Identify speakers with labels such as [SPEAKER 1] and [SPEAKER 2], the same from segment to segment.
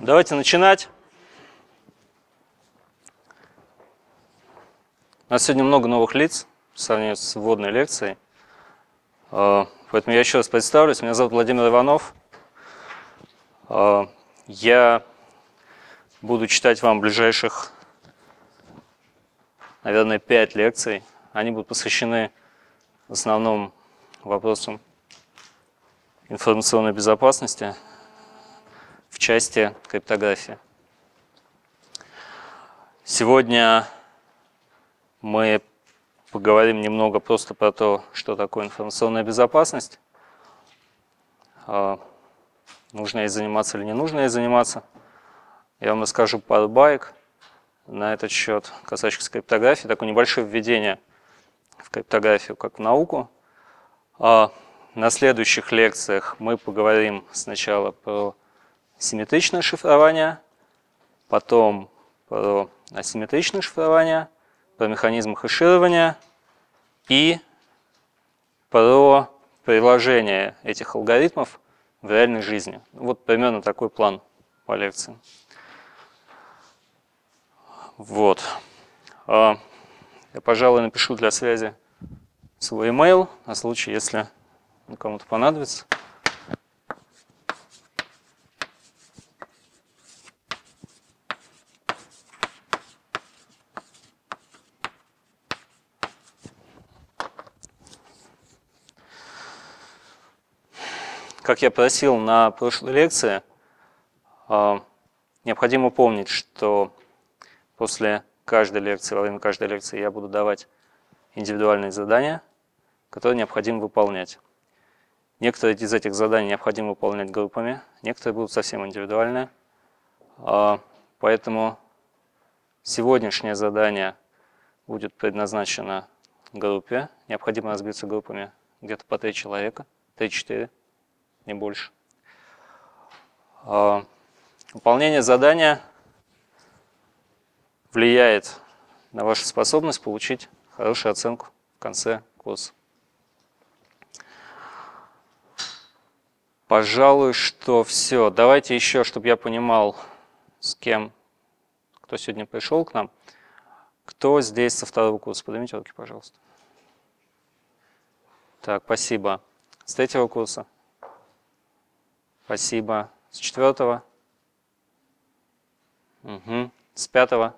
[SPEAKER 1] Давайте начинать. У нас сегодня много новых лиц по сравнению с вводной лекцией. Поэтому я еще раз представлюсь. Меня зовут Владимир Иванов. Я буду читать вам ближайших, наверное, 5 лекций. Они будут посвящены в основном вопросам информационной безопасности в части криптографии. Сегодня мы поговорим немного просто про то, что такое информационная безопасность. Нужно ей заниматься или не нужно ей заниматься. Я вам расскажу пару баек на этот счет, касающихся криптографии. Такое небольшое введение в криптографию как в науку. На следующих лекциях мы поговорим сначала про симметричное шифрование, потом про асимметричное шифрование, про механизм хэширования и про приложение этих алгоритмов в реальной жизни. Вот примерно такой план по лекции. Вот. Я, пожалуй, напишу для связи свой email на случай, если кому-то понадобится. Как я просил на прошлой лекции, необходимо помнить, что после каждой лекции, во время каждой лекции я буду давать индивидуальные задания, которые необходимо выполнять. Некоторые из этих заданий необходимо выполнять группами, некоторые будут совсем индивидуальные. Поэтому сегодняшнее задание будет предназначено группе. Необходимо разбиться группами где-то по 3 человека, 3-4, не больше. Выполнение задания влияет на вашу способность получить хорошую оценку в конце курса. Пожалуй, что все. Давайте еще, чтобы я понимал, с кем, кто сегодня пришел к нам. Кто здесь со 2-го курса? Поднимите руки, пожалуйста. Так, спасибо. С 3-го курса? Спасибо. С 4-го? Угу. С 5-го?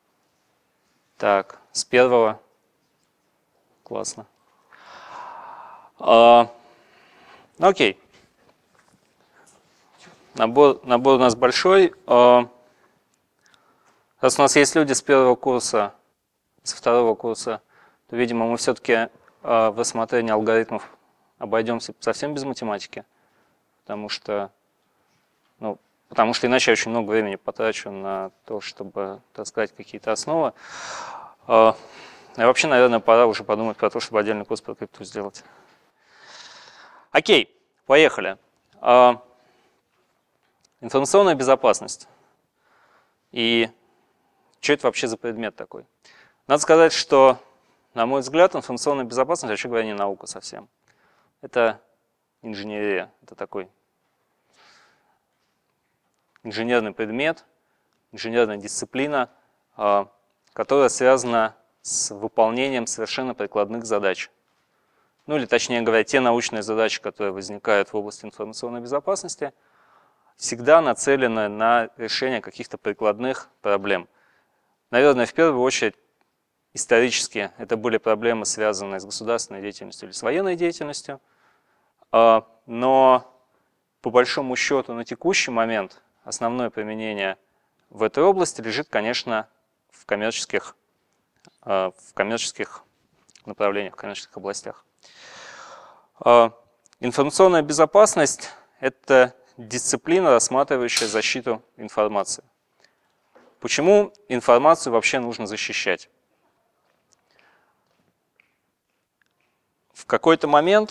[SPEAKER 1] Так, с 1-го? Классно. Окей. Набор у нас большой. Раз у нас есть люди с 1-го курса, с 2-го курса, то, видимо, мы все-таки в рассмотрении алгоритмов обойдемся совсем без математики, потому что иначе я очень много времени потрачу на то, чтобы таскать какие-то основы. И вообще, наверное, пора уже подумать про то, чтобы отдельный курс по крипту сделать. Окей, поехали. Информационная безопасность. И что это вообще за предмет такой? Надо сказать, что, на мой взгляд, информационная безопасность, вообще говоря, не наука совсем. Это инженерия. Это такой инженерный предмет, инженерная дисциплина, которая связана с выполнением совершенно прикладных задач. Ну или, точнее говоря, те научные задачи, которые возникают в области информационной безопасности, всегда нацелены на решение каких-то прикладных проблем. Наверное, в первую очередь, исторически это были проблемы, связанные с государственной деятельностью или с военной деятельностью. Но, по большому счету, на текущий момент основное применение в этой области лежит, конечно, в коммерческих направлениях, в коммерческих областях. Информационная безопасность – это дисциплина, рассматривающая защиту информации. Почему информацию вообще нужно защищать? В какой-то момент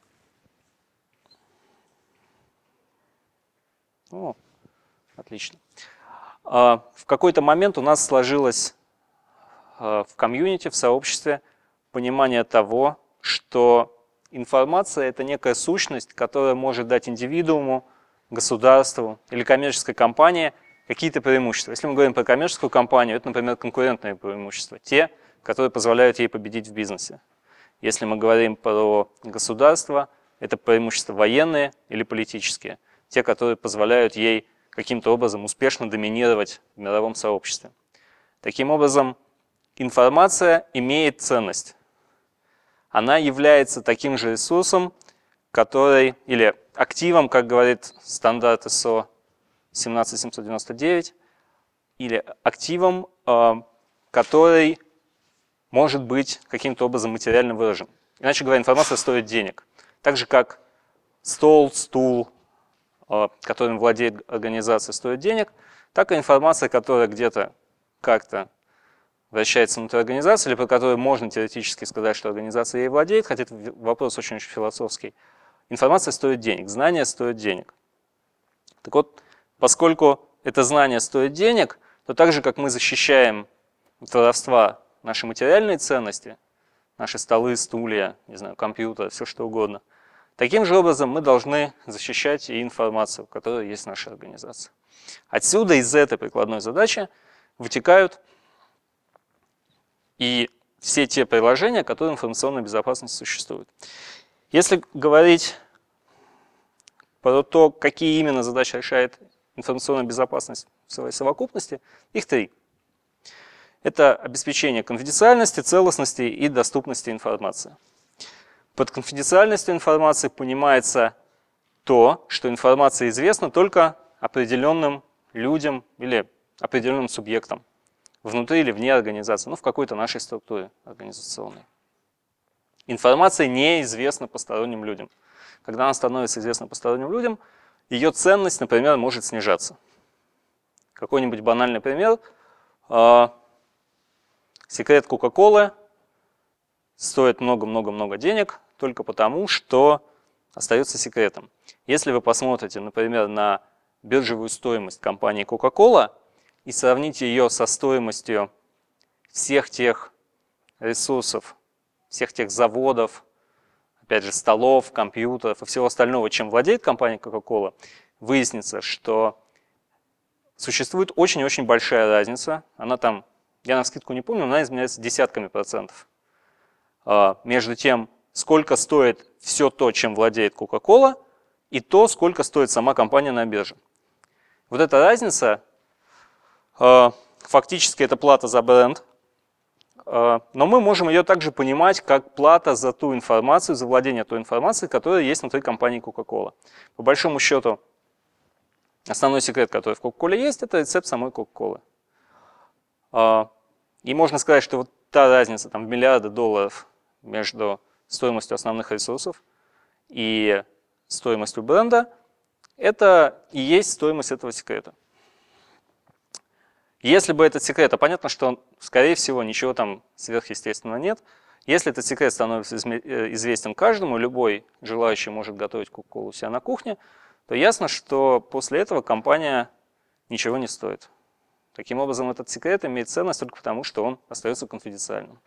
[SPEAKER 1] отлично. В какой-то момент у нас сложилось в комьюнити, в сообществе понимание того, что информация – это некая сущность, которая может дать индивидууму, государству или коммерческой компании какие-то преимущества. Если мы говорим про коммерческую компанию, это, например, конкурентные преимущества, те, которые позволяют ей победить в бизнесе. Если мы говорим про государство, это преимущества военные или политические, те, которые позволяют ей каким-то образом успешно доминировать в мировом сообществе. Таким образом, информация имеет ценность. Она является таким же ресурсом, который, или активом, как говорит стандарт ISO 17799, или активом, который может быть каким-то образом материально выражен. Иначе говоря, информация стоит денег. Так же, как стол, стул, которым владеет организация, стоит денег, так и информация, которая где-то как-то вращается внутри организации, или про которую можно теоретически сказать, что организация ей владеет, хотя это вопрос очень-очень философский. Информация стоит денег, знания стоят денег. Так вот, поскольку это знание стоит денег, то так же, как мы защищаем от воровства наши материальные ценности, наши столы, стулья, не знаю, компьютер, все что угодно, таким же образом мы должны защищать и информацию, которая есть в нашей организации. Отсюда из этой прикладной задачи вытекают и все те приложения, которые в информационной безопасности существуют. Если говорить про то, какие именно задачи решает информационная безопасность в своей совокупности, их три. Это обеспечение конфиденциальности, целостности и доступности информации. Под конфиденциальностью информации понимается то, что информация известна только определенным людям или определенным субъектам внутри или вне организации, в какой-то нашей структуре организационной. Информация неизвестна посторонним людям. Когда она становится известна посторонним людям, ее ценность, например, может снижаться. Какой-нибудь банальный пример. Секрет Кока-Колы стоит много-много-много денег только потому, что остается секретом. Если вы посмотрите, например, на биржевую стоимость компании Coca-Cola и сравните ее со стоимостью всех тех ресурсов, всех тех заводов, опять же, столов, компьютеров и всего остального, чем владеет компания Coca-Cola, выяснится, что существует очень-очень большая разница. Она там, я навскидку не помню, она изменяется десятками процентов. Между тем, сколько стоит все то, чем владеет Coca-Cola, и то, сколько стоит сама компания на бирже. Вот эта разница, фактически это плата за бренд, но мы можем ее также понимать как плата за ту информацию, за владение той информацией, которая есть внутри компании Coca-Cola. По большому счету, основной секрет, который в Coca-Cola есть, это рецепт самой Coca-Cola. И можно сказать, что вот та разница там, в миллиарды долларов между стоимостью основных ресурсов и стоимостью бренда, это и есть стоимость этого секрета. Если бы этот секрет, а понятно, что, скорее всего, ничего там сверхъестественного нет, если этот секрет становится известен каждому, любой желающий может готовить Кока-Колу у себя на кухне, то ясно, что после этого компания ничего не стоит. Таким образом, этот секрет имеет ценность только потому, что он остается конфиденциальным.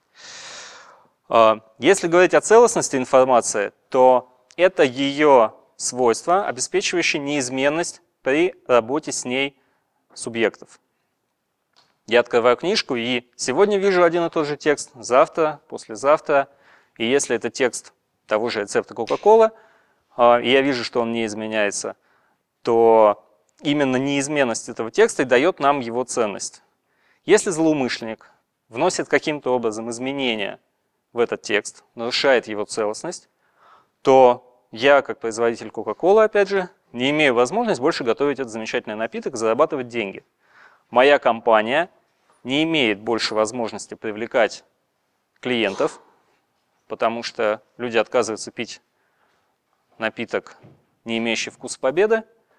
[SPEAKER 1] Если говорить о целостности информации, то это ее свойство, обеспечивающее неизменность при работе с ней субъектов. Я открываю книжку и сегодня вижу один и тот же текст, завтра, послезавтра. И если это текст того же рецепта Coca-Cola, и я вижу, что он не изменяется, то именно неизменность этого текста и дает нам его ценность. Если злоумышленник вносит каким-то образом изменения в этот текст, нарушает его целостность, то я, как производитель Coca-Cola, опять же, не имею возможности больше готовить этот замечательный напиток и зарабатывать деньги. Моя компания не имеет больше возможности привлекать клиентов, потому что люди отказываются пить напиток, не имеющий вкуса победы.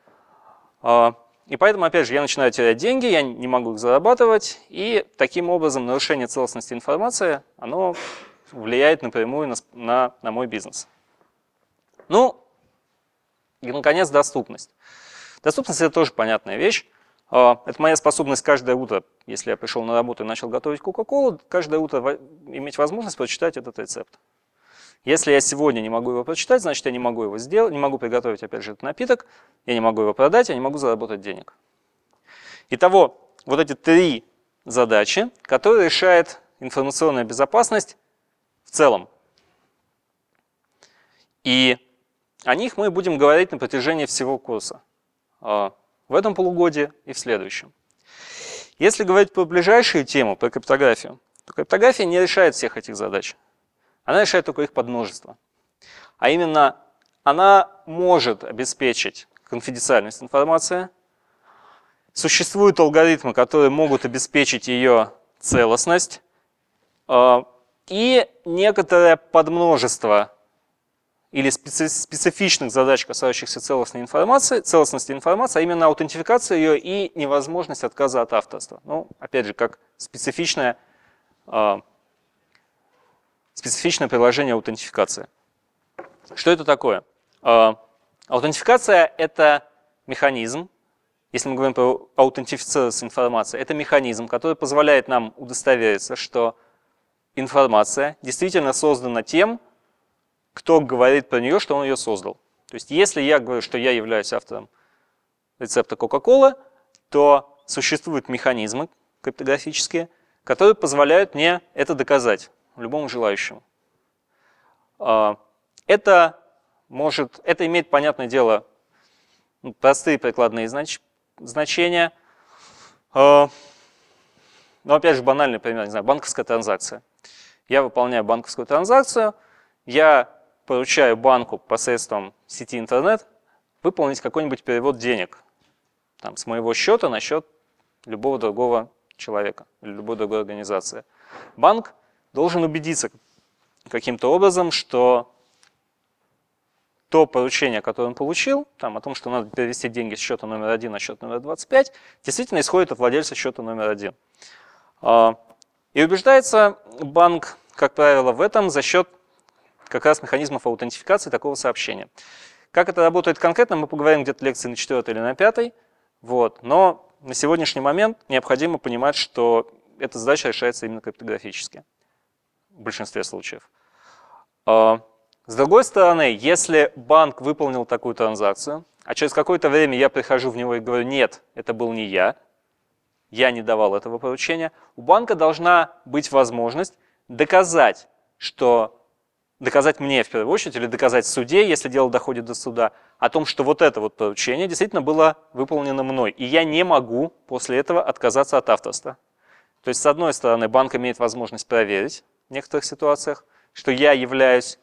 [SPEAKER 1] И поэтому, опять же, я начинаю терять деньги, я не могу их зарабатывать, и таким образом нарушение целостности информации, оно влияет напрямую на мой бизнес. Ну, и, наконец, доступность. Доступность – это тоже понятная вещь. Это моя способность каждое утро, если я пришел на работу и начал готовить Кока-Колу, каждое утро иметь возможность прочитать этот рецепт. Если я сегодня не могу его прочитать, значит, я не могу приготовить, опять же, этот напиток, я не могу его продать, я не могу заработать денег. Итого, вот эти 3 задачи, которые решает информационная безопасность в целом. И о них мы будем говорить на протяжении всего курса. В этом полугодии и в следующем. Если говорить про ближайшую тему, про криптографию, то криптография не решает всех этих задач. Она решает только их подмножество. А именно, она может обеспечить конфиденциальность информации. Существуют алгоритмы, которые могут обеспечить ее целостность. И некоторое подмножество или специфичных задач, касающихся целостности информации, а именно аутентификация ее и невозможность отказа от авторства. Ну, опять же, как специфичное приложение аутентификации. Что это такое? Аутентификация – это механизм, если мы говорим про аутентифицированность информации, это механизм, который позволяет нам удостовериться, что информация действительно создана тем, кто говорит про нее, что он ее создал. То есть, если я говорю, что я являюсь автором рецепта Coca-Cola, то существуют механизмы криптографические, которые позволяют мне это доказать любому желающему. Это имеет, понятное дело, простые прикладные значения. Но, опять же, банальный пример, не знаю, банковская транзакция. Я выполняю банковскую транзакцию, я поручаю банку посредством сети интернет выполнить какой-нибудь перевод денег там, с моего счета на счет любого другого человека или любой другой организации. Банк должен убедиться каким-то образом, что то поручение, которое он получил, там, о том, что надо перевести деньги с счета номер 1 на счет номер 25, действительно исходит от владельца счета номер 1. И убеждается банк, как правило, в этом за счет как раз механизмов аутентификации такого сообщения. Как это работает конкретно, мы поговорим где-то лекции на 4 или на 5. Вот. Но на сегодняшний момент необходимо понимать, что эта задача решается именно криптографически в большинстве случаев. С другой стороны, если банк выполнил такую транзакцию, а через какое-то время я прихожу в него и говорю, нет, это был не я не давал этого поручения, у банка должна быть возможность доказать мне в первую очередь, или доказать суде, если дело доходит до суда, о том, что вот это вот поручение действительно было выполнено мной, и я не могу после этого отказаться от авторства. То есть, с одной стороны, банк имеет возможность проверить в некоторых ситуациях, что я являюсь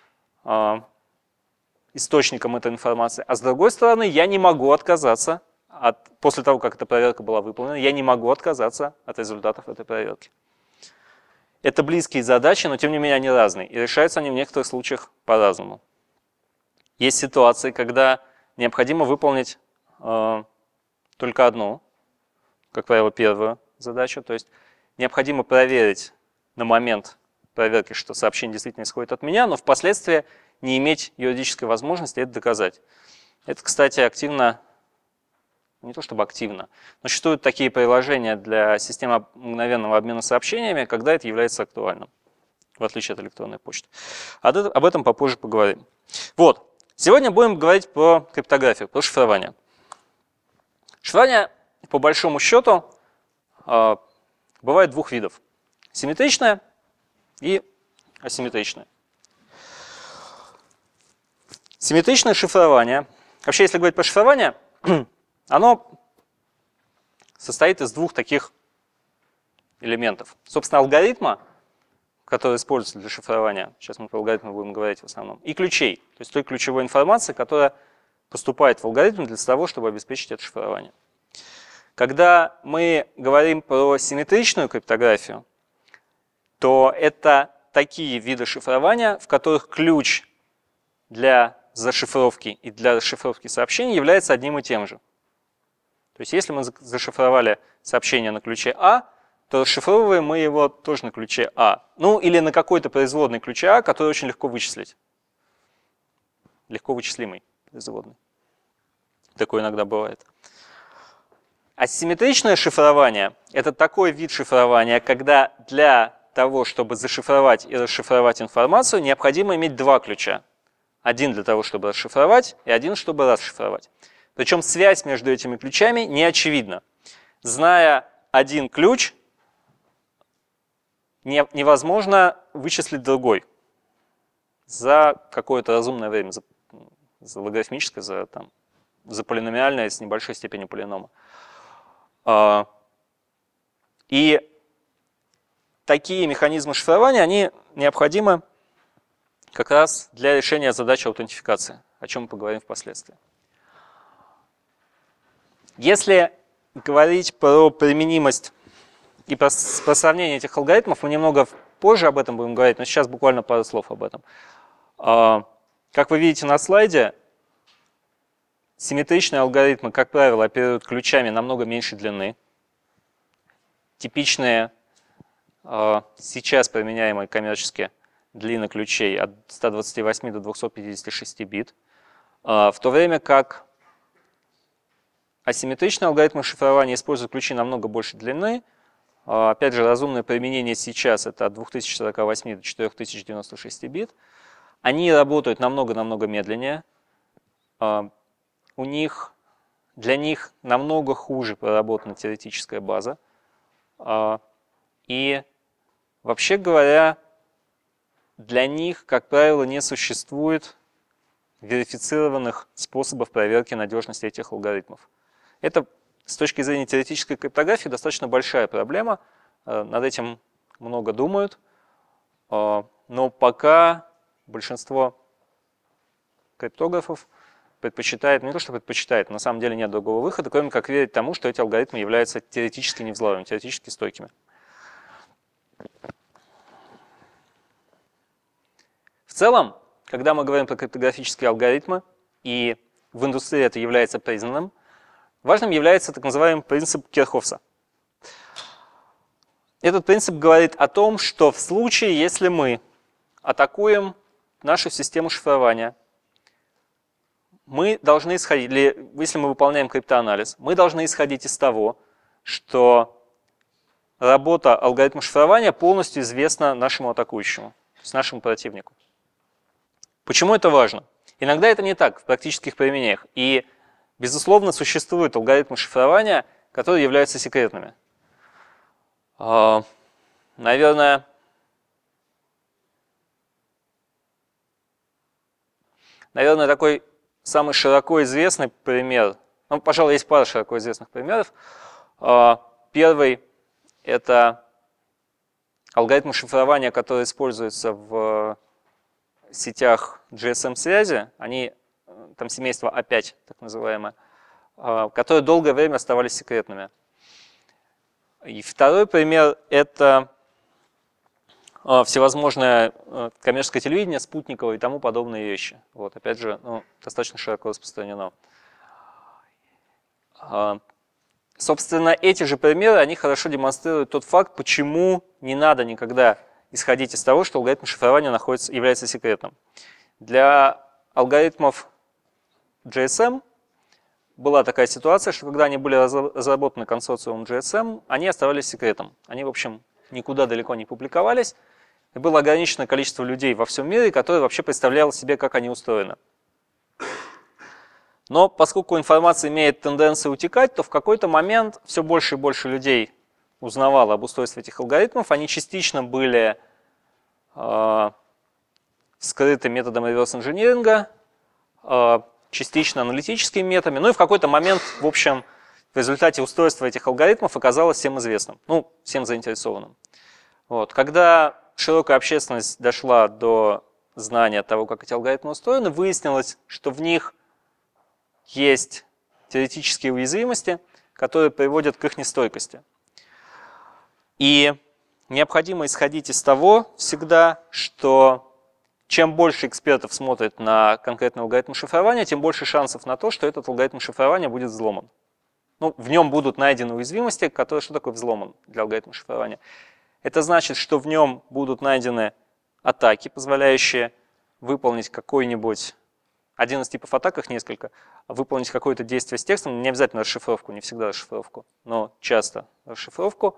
[SPEAKER 1] источником этой информации, а с другой стороны, я не могу отказаться, после того, как эта проверка была выполнена, я не могу отказаться от результатов этой проверки. Это близкие задачи, но тем не менее они разные, и решаются они в некоторых случаях по-разному. Есть ситуации, когда необходимо выполнить только одну, как правило, первую задачу, то есть необходимо проверить на момент проверки, что сообщение действительно исходит от меня, но впоследствии не иметь юридической возможности это доказать. Это, кстати, активно, не то чтобы активно, но существуют такие приложения для системы мгновенного обмена сообщениями, когда это является актуальным, в отличие от электронной почты. Об этом попозже поговорим. Вот. Сегодня будем говорить про криптографию, про шифрование. Шифрование, по большому счету, бывает двух видов. Симметричное и асимметричное. Симметричное шифрование. Вообще, если говорить про шифрование, оно состоит из двух таких элементов. Собственно, алгоритма, который используется для шифрования, сейчас мы про алгоритмы будем говорить в основном, и ключей, то есть той ключевой информации, которая поступает в алгоритм для того, чтобы обеспечить это шифрование. Когда мы говорим про симметричную криптографию, то это такие виды шифрования, в которых ключ для зашифровки и для расшифровки сообщений является одним и тем же. То есть если мы зашифровали сообщение на ключе А, то расшифровываем мы его тоже на ключе А. Ну или на какой-то производной ключе А, который очень легко вычислить. Легко вычислимый производный. Такое иногда бывает. Асимметричное шифрование – это такой вид шифрования, когда для того, чтобы зашифровать и расшифровать информацию, необходимо иметь два ключа. Один для того, чтобы расшифровать, и один, чтобы расшифровать. Причем связь между этими ключами не очевидна. зная один ключ, невозможно вычислить другой за какое-то разумное время, за логарифмическое, за полиномиальное с небольшой степенью полинома. И такие механизмы шифрования, они необходимы как раз для решения задачи аутентификации, о чем мы поговорим впоследствии. Если говорить про применимость и про сравнение этих алгоритмов, мы немного позже об этом будем говорить, но сейчас буквально пару слов об этом. Как вы видите на слайде, симметричные алгоритмы, как правило, оперируют ключами намного меньшей длины. Типичные сейчас применяемые коммерческие длины ключей от 128 до 256 бит, в то время как асимметричные алгоритмы шифрования используют ключи намного большей длины. Опять же, разумное применение сейчас это от 2048 до 4096 бит. Они работают намного-намного медленнее. Для них намного хуже проработана теоретическая база. И вообще говоря, для них, как правило, не существует верифицированных способов проверки надежности этих алгоритмов. Это с точки зрения теоретической криптографии достаточно большая проблема. Над этим много думают. Но пока большинство криптографов предпочитает, не то что предпочитает, на самом деле нет другого выхода, кроме как верить тому, что эти алгоритмы являются теоретически невзломыми, теоретически стойкими. В целом, когда мы говорим про криптографические алгоритмы, и в индустрии это является признанным, важным является так называемый принцип Кирхофса. Этот принцип говорит о том, что в случае, если мы атакуем нашу систему шифрования, мы должны исходить, или если мы выполняем криптоанализ, мы должны исходить из того, что работа алгоритма шифрования полностью известна нашему атакующему, то есть нашему противнику. Почему это важно? Иногда это не так в практических применениях. И, безусловно, существуют алгоритмы шифрования, которые являются секретными. Наверное, такой самый широко известный пример, ну, пожалуй, есть пара широко известных примеров. Первый – это алгоритмы шифрования, которые используются в сетях GSM-связи, они, там семейство А5, так называемое, которые долгое время оставались секретными. И второй пример – это всевозможное коммерческое телевидение, спутниковое и тому подобные вещи. Вот, опять же, достаточно широко распространено. Собственно, эти же примеры, они хорошо демонстрируют тот факт, почему не надо никогда исходить из того, что алгоритм шифрования является секретным. Для алгоритмов GSM была такая ситуация, что когда они были разработаны консорциумом GSM, они оставались секретом. Они, в общем, никуда далеко не публиковались. И было ограниченное количество людей во всем мире, которые вообще представляли себе, как они устроены. Но поскольку информация имеет тенденцию утекать, то в какой-то момент все больше и больше людей узнавало об устройстве этих алгоритмов. Они частично были скрыты методом реверс-инжиниринга, частично аналитическими методами. Ну и в какой-то момент, в общем, в результате устройства этих алгоритмов оказалось всем известным, ну, всем заинтересованным. Вот. Когда широкая общественность дошла до знания того, как эти алгоритмы устроены, выяснилось, что в них есть теоретические уязвимости, которые приводят к их нестойкости. И необходимо исходить из того всегда, что чем больше экспертов смотрит на конкретный алгоритм шифрования, тем больше шансов на то, что этот алгоритм шифрования будет взломан. Ну, в нем будут найдены уязвимости, которые, что такое взломан для алгоритма шифрования? Это значит, что в нем будут найдены атаки, позволяющие выполнить какой-нибудь, один из типов атак, их несколько, выполнить какое-то действие с текстом, не обязательно расшифровку, не всегда расшифровку, но часто расшифровку,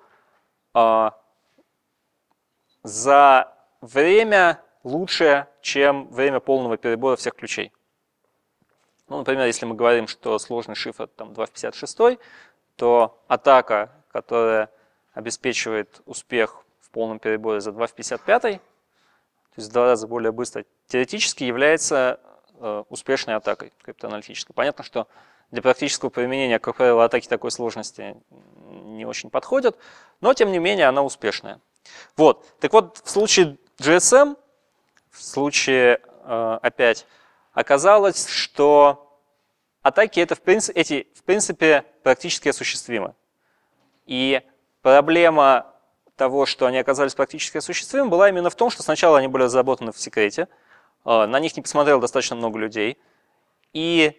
[SPEAKER 1] за время лучше, чем время полного перебора всех ключей. Ну, например, если мы говорим, что сложный шифр там 2 в 56, то атака, которая обеспечивает успех в полном переборе за 2 в 55, то есть в 2 раза более быстро, теоретически является успешной атакой криптоаналитической. Понятно, что для практического применения, как правило, атаки такой сложности не очень подходят, но тем не менее она успешная. Вот. Так вот, в случае GSM, в случае опять, оказалось, что атаки это в принципе практически осуществимы. И проблема того, что они оказались практически осуществимы, была именно в том, что сначала они были разработаны в секрете, на них не посмотрело достаточно много людей. И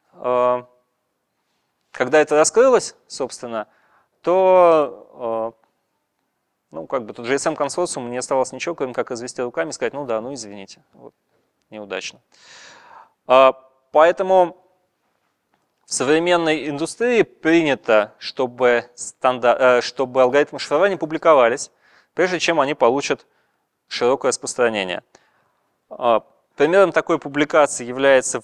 [SPEAKER 1] когда это раскрылось, собственно, то ну, как бы тут GSM-консорциум не оставалось ничего, кроме как развести руками и сказать, ну да, ну извините, вот, неудачно. Поэтому в современной индустрии принято, чтобы алгоритмы шифрования публиковались, прежде чем они получат широкое распространение. Примером такой публикации является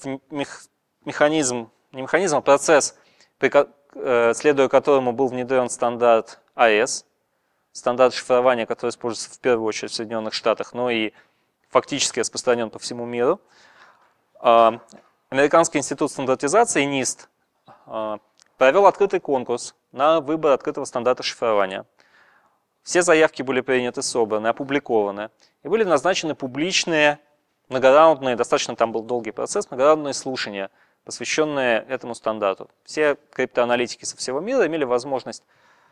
[SPEAKER 1] процесс, следуя которому был внедрен стандарт AES, стандарт шифрования, который используется в первую очередь в Соединенных Штатах, но и фактически распространен по всему миру. Американский институт стандартизации NIST провел открытый конкурс на выбор открытого стандарта шифрования. Все заявки были приняты, собраны, опубликованы, и были назначены публичные, многораундные, достаточно там был долгий процесс, многораундные слушания, посвященные этому стандарту. Все криптоаналитики со всего мира имели возможность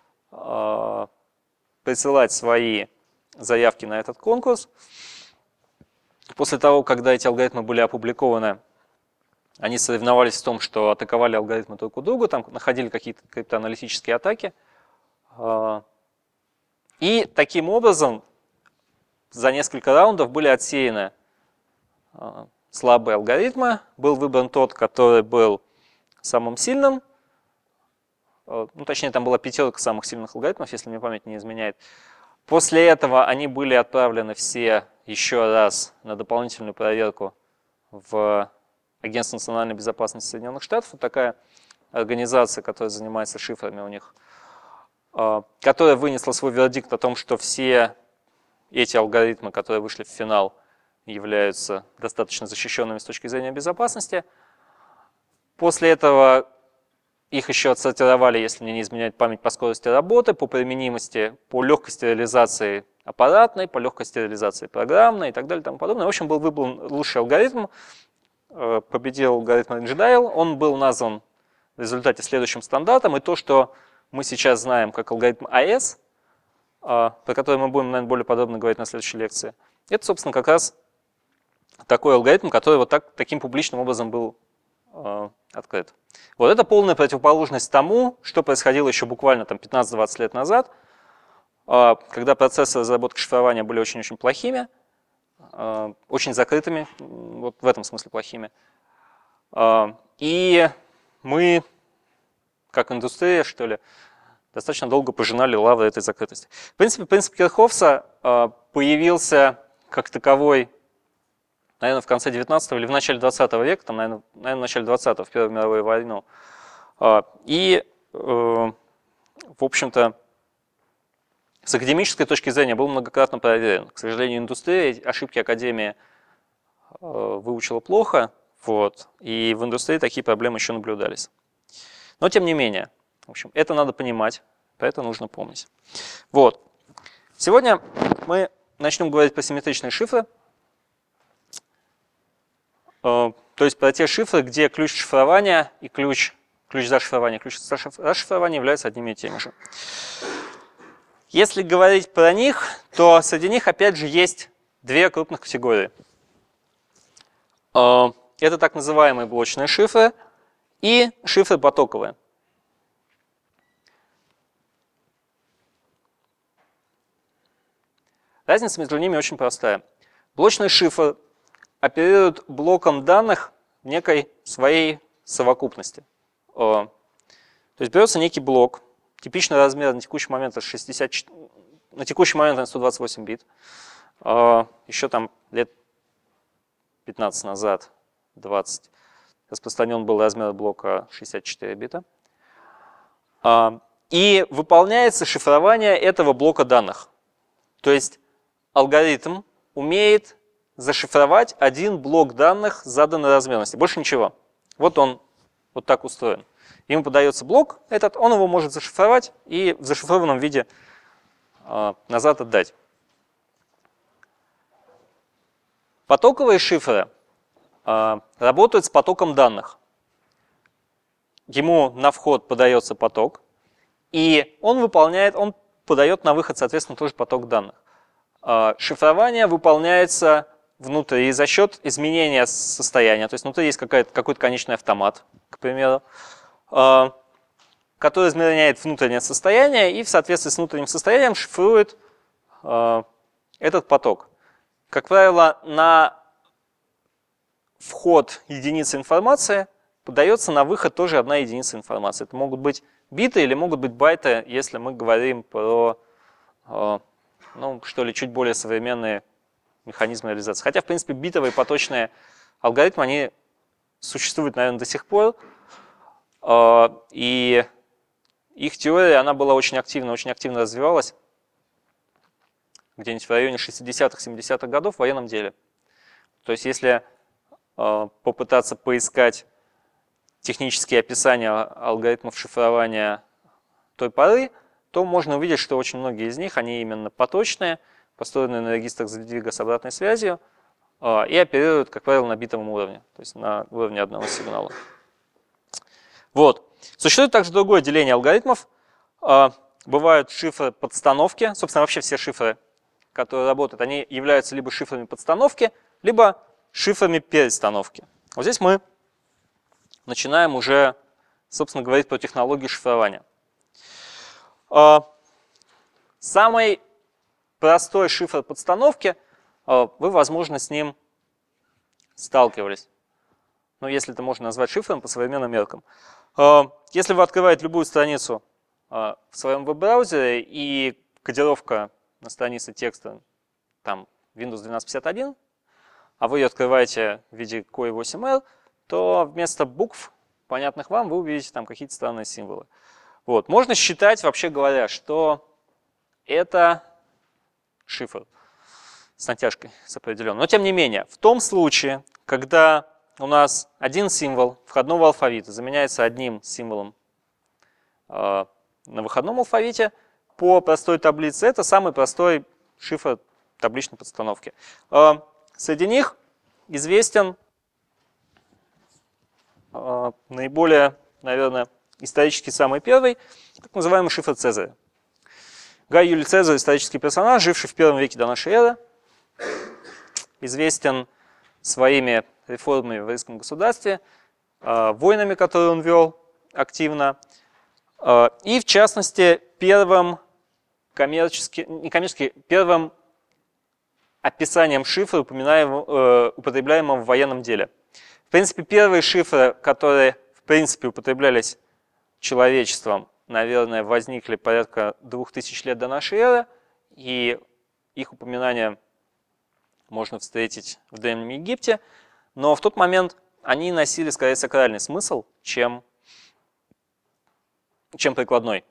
[SPEAKER 1] присылать свои заявки на этот конкурс. После того, когда эти алгоритмы были опубликованы, они соревновались в том, что атаковали алгоритмы друг у друга, там находили какие-то криптоаналитические атаки. И таким образом за несколько раундов были отсеяны слабые алгоритмы. Был выбран тот, который был самым сильным. Ну, точнее, там была 5 самых сильных алгоритмов, если мне память не изменяет. После этого они были отправлены все еще раз на дополнительную проверку в Агентство национальной безопасности Соединенных Штатов. Вот такая организация, которая занимается шифрами у них, которая вынесла свой вердикт о том, что все эти алгоритмы, которые вышли в финал, являются достаточно защищенными с точки зрения безопасности. После этого их еще отсортировали, если мне не изменяет память, по скорости работы, по применимости, по легкости реализации аппаратной, по легкости реализации программной и так далее и тому подобное. В общем, был выбран лучший алгоритм, победил алгоритм NGDial, он был назван в результате следующим стандартом, и то, что мы сейчас знаем как алгоритм AES, про который мы будем, наверное, более подробно говорить на следующей лекции, это, собственно, как раз такой алгоритм, который вот таким публичным образом был открыт. Вот это полная противоположность тому, что происходило еще буквально 15-20 лет назад, когда процессы разработки шифрования были очень-очень плохими, очень закрытыми, вот в этом смысле плохими. И мы, как индустрия, что ли, достаточно долго пожинали лавры этой закрытости. В принципе, принцип Кирхофса появился как таковой, наверное, в конце 19 или в начале 20 века, там, наверное, в начале 20-го, в Первую мировую войну. И, в общем-то, с академической точки зрения был многократно проверен. К сожалению, индустрия ошибки академии выучила плохо, вот, и в индустрии такие проблемы еще наблюдались. Но, тем не менее, в общем, это надо понимать, про это нужно помнить. Вот. Сегодня мы начнем говорить про симметричные шифры. То есть про те шифры, где ключ шифрования и ключ зашифрования, ключ расшифрования являются одними и теми же. Если говорить про них, то среди них опять же есть две крупных категории. Это так называемые блочные шифры и шифры потоковые. Разница между ними очень простая. Блочный шифр оперирует блоком данных в некой своей совокупности. То есть берется некий блок, типичный размер на текущий момент это 128 бит. Еще там лет 15 назад, 20, распространен был размер блока 64 бита. И выполняется шифрование этого блока данных. То есть алгоритм умеет зашифровать один блок данных заданной размерности. Больше ничего. Вот он вот так устроен. Ему подается блок этот, он его может зашифровать и в зашифрованном виде назад отдать. Потоковые шифры работают с потоком данных. Ему на вход подается поток, и он подает на выход, соответственно, тоже поток данных. Шифрование выполняется внутри за счет изменения состояния. То есть внутри есть какой-то конечный автомат, к примеру, который изменяет внутреннее состояние и в соответствии с внутренним состоянием шифрует этот поток. Как правило, на вход единицы информации подается на выход тоже одна единица информации. Это могут быть биты или могут быть байты, если мы говорим про чуть более современные механизмы реализации. Хотя, в принципе, битовые поточные алгоритмы, они существуют, наверное, до сих пор. И их теория, она была очень активно развивалась где-нибудь в районе 60-х, 70-х годов в военном деле. То есть, если попытаться поискать технические описания алгоритмов шифрования той поры, то можно увидеть, что очень многие из них, они именно поточные, построенные на регистрах сдвига с обратной связью и оперируют, как правило, на битовом уровне, то есть на уровне одного сигнала. Вот. Существует также другое деление алгоритмов. Бывают шифры подстановки. Собственно, вообще все шифры, которые работают, они являются либо шифрами подстановки, либо шифрами перестановки. Вот здесь мы начинаем уже, собственно, говорить про технологию шифрования. Самый простой шифр подстановки, вы, возможно, с ним сталкивались. Ну, если это можно назвать шифром по современным меркам. Если вы открываете любую страницу в своем веб-браузере и кодировка на странице текста там Windows 1251, а вы ее открываете в виде COI8R, то вместо букв, понятных вам, вы увидите там какие-то странные символы. Вот. Можно считать, вообще говоря, что это шифр с натяжкой, с определенной. Но тем не менее, в том случае, когда у нас один символ входного алфавита заменяется одним символом на выходном алфавите, по простой таблице это самый простой шифр табличной подстановки. Среди них известен наиболее, наверное, исторически самый первый, так называемый шифр Цезаря. Гай Юлий Цезарь, исторический персонаж, живший в первом веке до нашей эры, известен своими реформами в римском государстве, войнами, которые он вел активно, и, в частности, первым первым описанием шифра, употребляемым в военном деле. В принципе, первые шифры, которые в принципе употреблялись человечеством, наверное, возникли порядка 2000 лет до нашей эры, и их упоминания можно встретить в Древнем Египте, но в тот момент они носили скорее сакральный смысл, чем прикладной.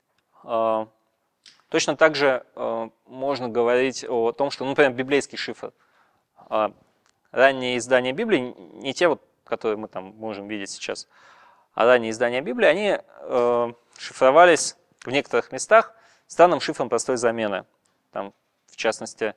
[SPEAKER 1] Точно так же можно говорить о том, что, например, библейский шифр. Ранние издания Библии, не те, вот, которые мы там можем видеть сейчас, а ранние издания Библии, они шифровались в некоторых местах странным шифром простой замены. Там, в частности,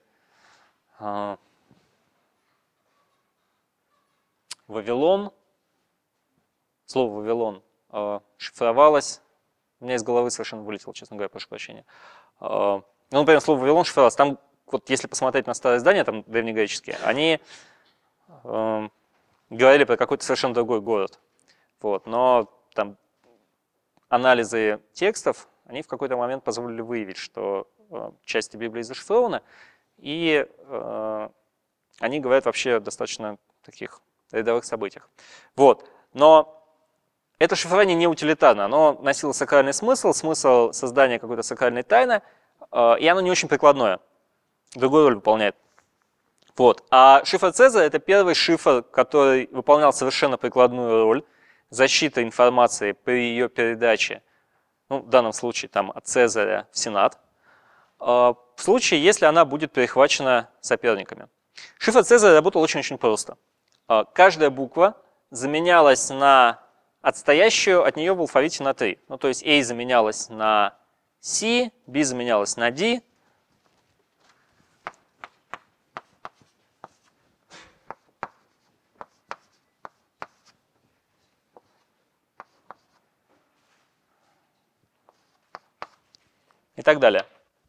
[SPEAKER 1] Вавилон, слово Вавилон шифровалось, у меня из головы совершенно вылетело, честно говоря, прошу прощения. Ну, например, слово Вавилон шифровалось, там, вот если посмотреть на старые издания, там древнегреческие, они говорили про какой-то совершенно другой город. Вот, но там анализы текстов, они в какой-то момент позволили выявить, что части Библии зашифрованы, и они говорят вообще о достаточно таких рядовых событиях. Вот. Но это шифрование не утилитарно, оно носило сакральный смысл создания какой-то сакральной тайны, и оно не очень прикладное, другую роль выполняет. Вот. А шифр Цезаря — это первый шифр, который выполнял совершенно прикладную роль, защита информации при ее передаче ну, в данном случае там от Цезаря в Сенат, в случае, если она будет перехвачена соперниками. Шифр Цезаря работал очень-очень просто. Каждая буква заменялась на отстоящую от нее в алфавите на 3. Ну, то есть A заменялась на C, B заменялась на D. И так далее.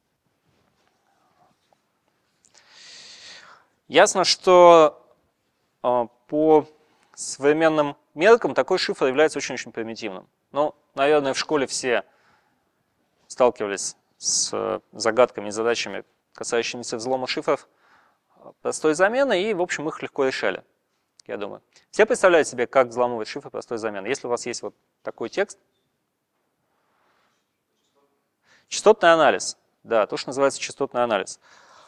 [SPEAKER 1] Ясно, что по современным меркам такой шифр является очень-очень примитивным. Ну, наверное, в школе все сталкивались с загадками и задачами, касающимися взлома шифров простой замены, и, в общем, их легко решали, я думаю. Все представляют себе, как взламывать шифр простой замены. Если у вас есть вот такой текст. Частотный анализ. Да, то, что называется частотный анализ.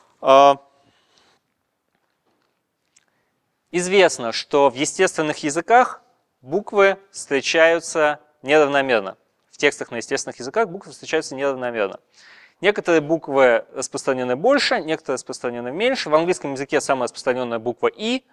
[SPEAKER 1] Известно, что в естественных языках буквы встречаются неравномерно. В текстах на естественных языках буквы встречаются неравномерно. Некоторые буквы распространены больше, некоторые распространены меньше. В английском языке самая распространенная буква И,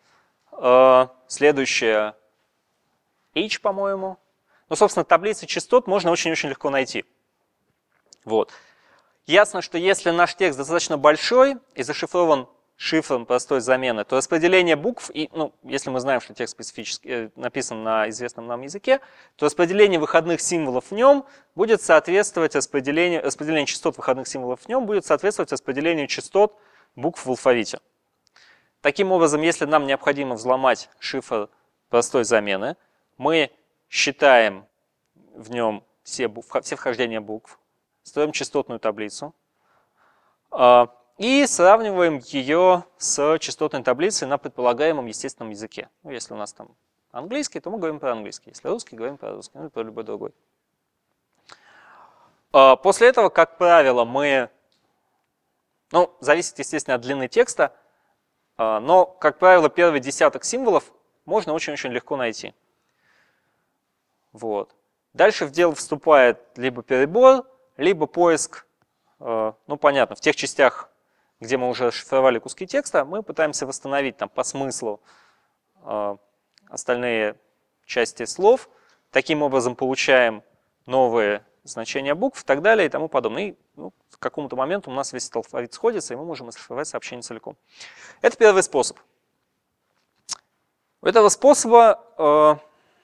[SPEAKER 1] следующая H, по-моему. Ну, собственно, таблицы частот можно очень-очень легко найти. Вот. Ясно, что если наш текст достаточно большой и зашифрован шифром простой замены, то распределение букв, и, ну, если мы знаем, что текст специфически написан на известном нам языке, то распределение выходных символов в нем будет соответствовать распределение частот выходных символов в нем будет соответствовать распределению частот букв в алфавите. Таким образом, если нам необходимо взломать шифр простой замены, мы считаем в нем все вхождения букв, строим частотную таблицу, и сравниваем ее с частотной таблицей на предполагаемом естественном языке. Ну, если у нас там английский, то мы говорим про английский. Если русский, говорим про русский, ну и про любой другой. После этого, как правило, мы... Ну, зависит, естественно, от длины текста, но, как правило, первый десяток символов можно очень-очень легко найти. Вот. Дальше в дело вступает либо перебор, либо поиск, ну, понятно, в тех частях, где мы уже расшифровали куски текста, мы пытаемся восстановить там по смыслу остальные части слов. Таким образом получаем новые значения букв и так далее и тому подобное. И ну, к какому-то моменту у нас весь этот алфавит сходится, и мы можем расшифровать сообщение целиком. Это первый способ. У этого способа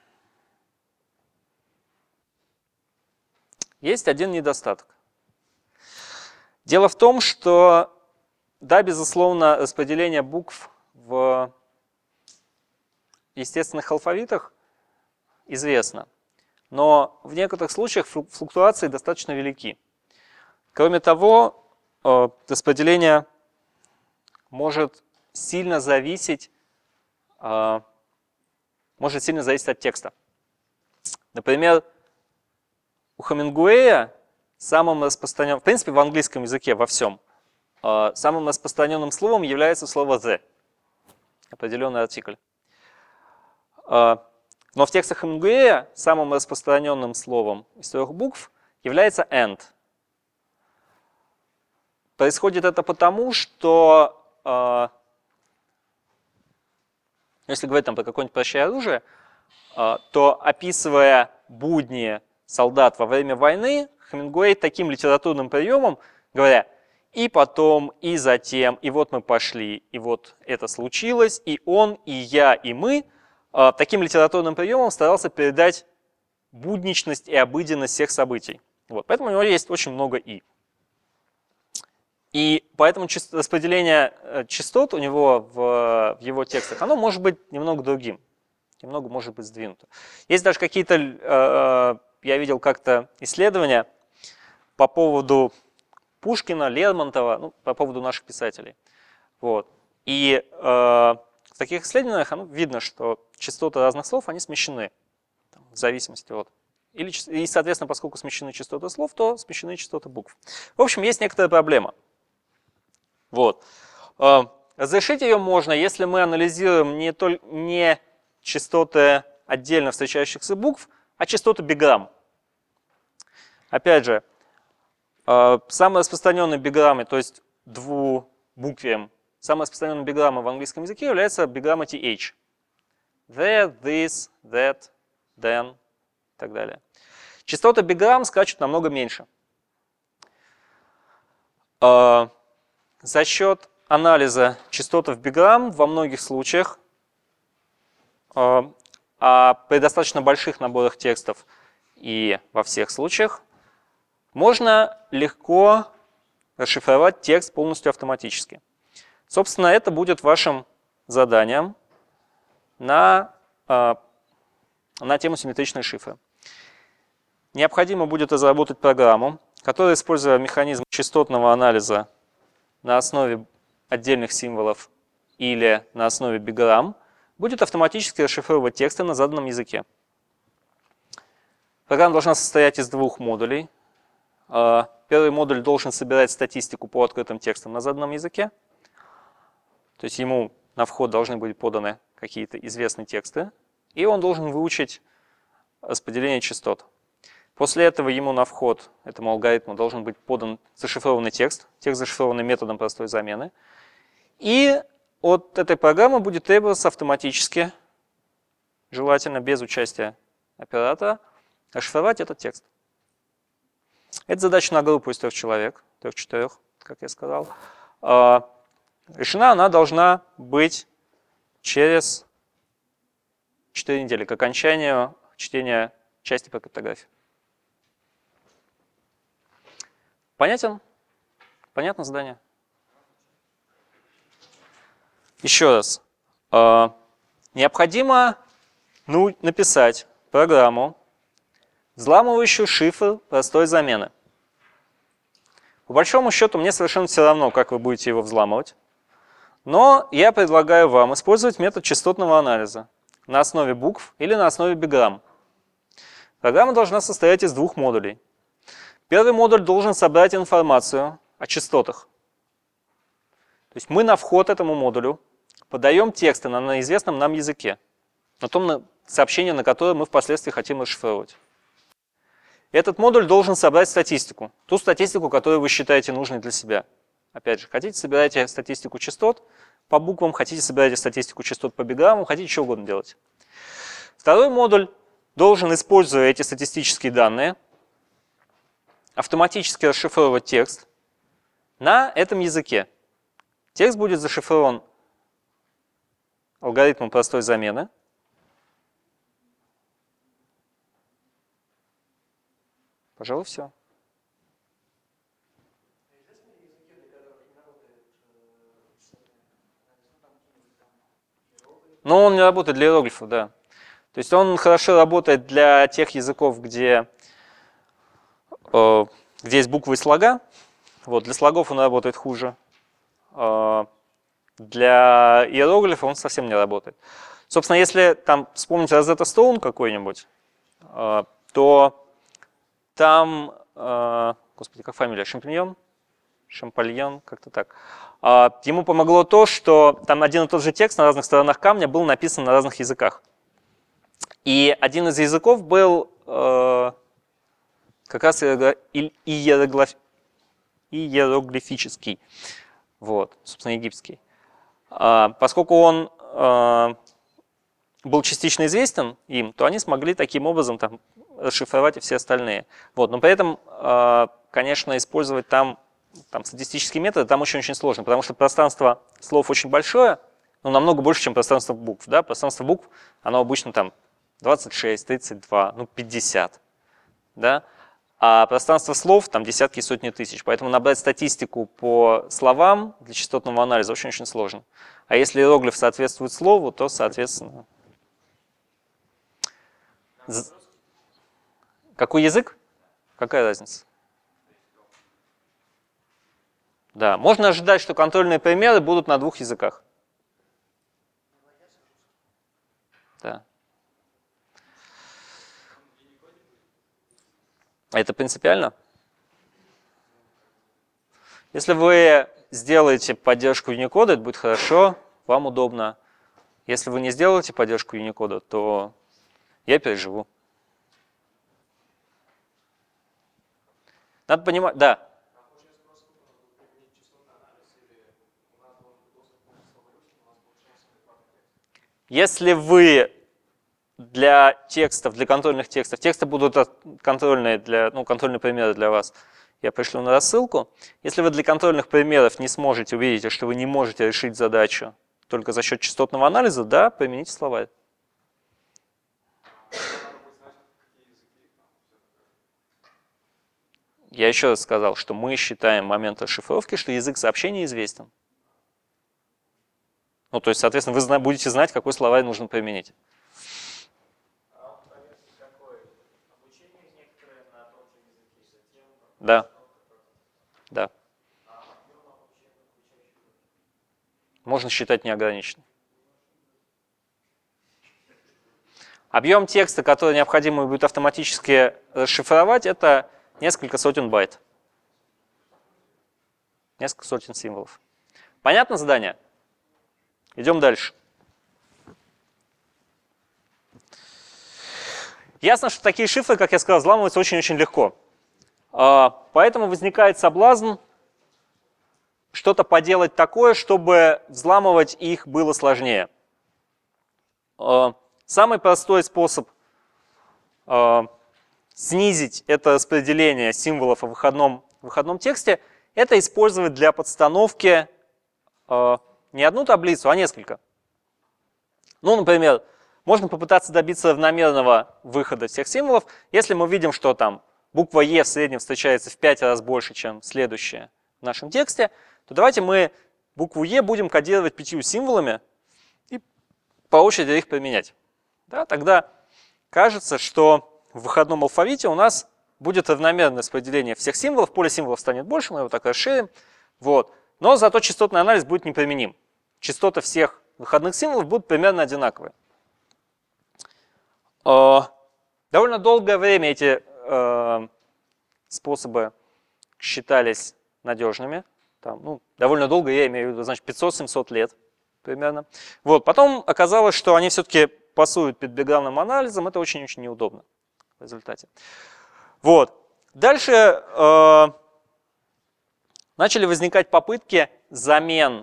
[SPEAKER 1] есть один недостаток. Дело в том, что да, безусловно, распределение букв в естественных алфавитах известно, но в некоторых случаях флуктуации достаточно велики. Кроме того, распределение может сильно зависеть от текста. Например, у Хемингуэя самым распространенным, в принципе, в английском языке во всем, самым распространенным словом является слово the, определенный артикль. Но в текстах Хемингуэя самым распространенным словом из 3 букв является and. Происходит это потому, что, если говорить там про какое-нибудь «Прощай оружие», то, описывая будни солдат во время войны, Хемингуэй таким литературным приемом, говоря «и потом, и затем, и вот мы пошли, и вот это случилось, и он, и я, и мы», таким литературным приемом старался передать будничность и обыденность всех событий. Вот, поэтому у него есть очень много «и». И поэтому распределение частот у него в его текстах, оно может быть немного другим, немного может быть сдвинуто. Есть даже какие-то, я видел как-то исследования по поводу Пушкина, Лермонтова, ну, по поводу наших писателей. Вот. И в таких исследованиях видно, что частоты разных слов, они смещены там, в зависимости от... И, соответственно, поскольку смещены частоты слов, то смещены частоты букв. В общем, есть некоторая проблема. Вот. Разрешить ее можно, если мы анализируем не частоты отдельно встречающихся букв, а частоты биграмм. Опять же, самые распространенные биграммы, то есть двубуквием, самые распространенные биграммы в английском языке являются биграмма TH. There, this, that, then и так далее. Частоты биграмм скачут намного меньше. За счет анализа частот биграмм во многих случаях, а при достаточно больших наборах текстов и во всех случаях, можно легко расшифровать текст полностью автоматически. Собственно, это будет вашим заданием на тему симметричной шифры. Необходимо будет разработать программу, которая, используя механизм частотного анализа на основе отдельных символов или на основе биграмм, будет автоматически расшифровывать тексты на заданном языке. Программа должна состоять из двух модулей. Первый модуль должен собирать статистику по открытым текстам на заданном языке. То есть ему на вход должны быть поданы какие-то известные тексты, и он должен выучить распределение частот. После этого ему на вход, этому алгоритму, должен быть подан зашифрованный текст зашифрованный методом простой замены. И от этой программы будет требоваться автоматически, желательно без участия оператора, расшифровать этот текст. Это задача на группу из 3 человек, 3-4, как я сказал. Решена она должна быть через 4 недели, к окончанию чтения части по криптографии. Понятен? Понятно задание? Еще раз. Необходимо написать программу, взламывающую шифр простой замены. По большому счету, мне совершенно все равно, как вы будете его взламывать. Но я предлагаю вам использовать метод частотного анализа на основе букв или на основе биграмм. Программа должна состоять из 2 модулей. Первый модуль должен собрать информацию о частотах. То есть мы на вход этому модулю подаем тексты на известном нам языке, на том сообщении, на которое мы впоследствии хотим расшифровать. Этот модуль должен собрать статистику, ту статистику, которую вы считаете нужной для себя. Опять же, хотите, собирайте статистику частот по буквам, хотите, собирайте статистику частот по биграммам, хотите, что угодно делать. Второй модуль должен, используя эти статистические данные, автоматически расшифровывать текст на этом языке. Текст будет зашифрован алгоритмом простой замены. Пожалуй, все. Но он не работает для иероглифов, да. То есть он хорошо работает для тех языков, где есть буквы и слога. Вот, для слогов он работает хуже. Для иероглифов он совсем не работает. Собственно, если там вспомнить Rosetta Stone какой-нибудь, то там, господи, как фамилия, Шампальон, как-то так. Ему помогло то, что там один и тот же текст на разных сторонах камня был написан на разных языках. И один из языков был как раз иероглифический, вот, собственно, египетский. Поскольку он был частично известен им, то они смогли таким образом там расшифровать и все остальные. Вот. Но при этом, конечно, использовать там статистические методы там очень сложно, потому что пространство слов очень большое, но намного больше, чем пространство букв. Да? Пространство букв, оно обычно там 26, 32, 50. Да? А пространство слов там десятки и сотни тысяч. Поэтому набрать статистику по словам для частотного анализа очень сложно. А если иероглиф соответствует слову, то, соответственно... Какой язык? Какая разница? Да, можно ожидать, что контрольные примеры будут на 2 языках. Да. Это принципиально? Если вы сделаете поддержку Unicode, это будет хорошо, вам удобно. Если вы не сделаете поддержку Unicode, то я переживу. Надо понимать, да. Если вы для текстов, для контрольных текстов, тексты будут контрольные, контрольные примеры для вас, я пришлю на рассылку. Если вы для контрольных примеров не сможете, увидите, что вы не можете решить задачу только за счет частотного анализа, да, примените словарь. Я еще раз сказал, что мы считаем момент расшифровки, что язык сообщения известен. Ну, то есть, соответственно, вы будете знать, какой словарь нужно применить. Да. Да. Можно считать неограниченным. Объем текста, который необходимо будет автоматически расшифровать, это несколько сотен байт. Несколько сотен символов. Понятно задание? Идем дальше. Ясно, что такие шифры, как я сказал, взламываются очень-очень легко. Поэтому возникает соблазн что-то поделать такое, чтобы взламывать их было сложнее. Самый простой способ снизить это распределение символов в выходном тексте – это использовать для подстановки не одну таблицу, а несколько. Ну, например, можно попытаться добиться равномерного выхода всех символов, если мы видим, что там буква Е в среднем встречается в 5 раз больше, чем следующая в нашем тексте, то давайте мы букву Е будем кодировать 5 символами и по очереди их применять. Да, тогда кажется, что в выходном алфавите у нас будет равномерное распределение всех символов, поле символов станет больше, мы его так расширим. Вот. Но зато частотный анализ будет неприменим. Частоты всех выходных символов будут примерно одинаковые. Довольно долгое время эти способы считались надежными. Там, довольно долго, я имею в виду, значит, 500-700 лет примерно. Вот. Потом оказалось, что они все-таки пасуют перед бэкграундным анализом. Это очень-очень неудобно в результате. Вот. Дальше начали возникать попытки замен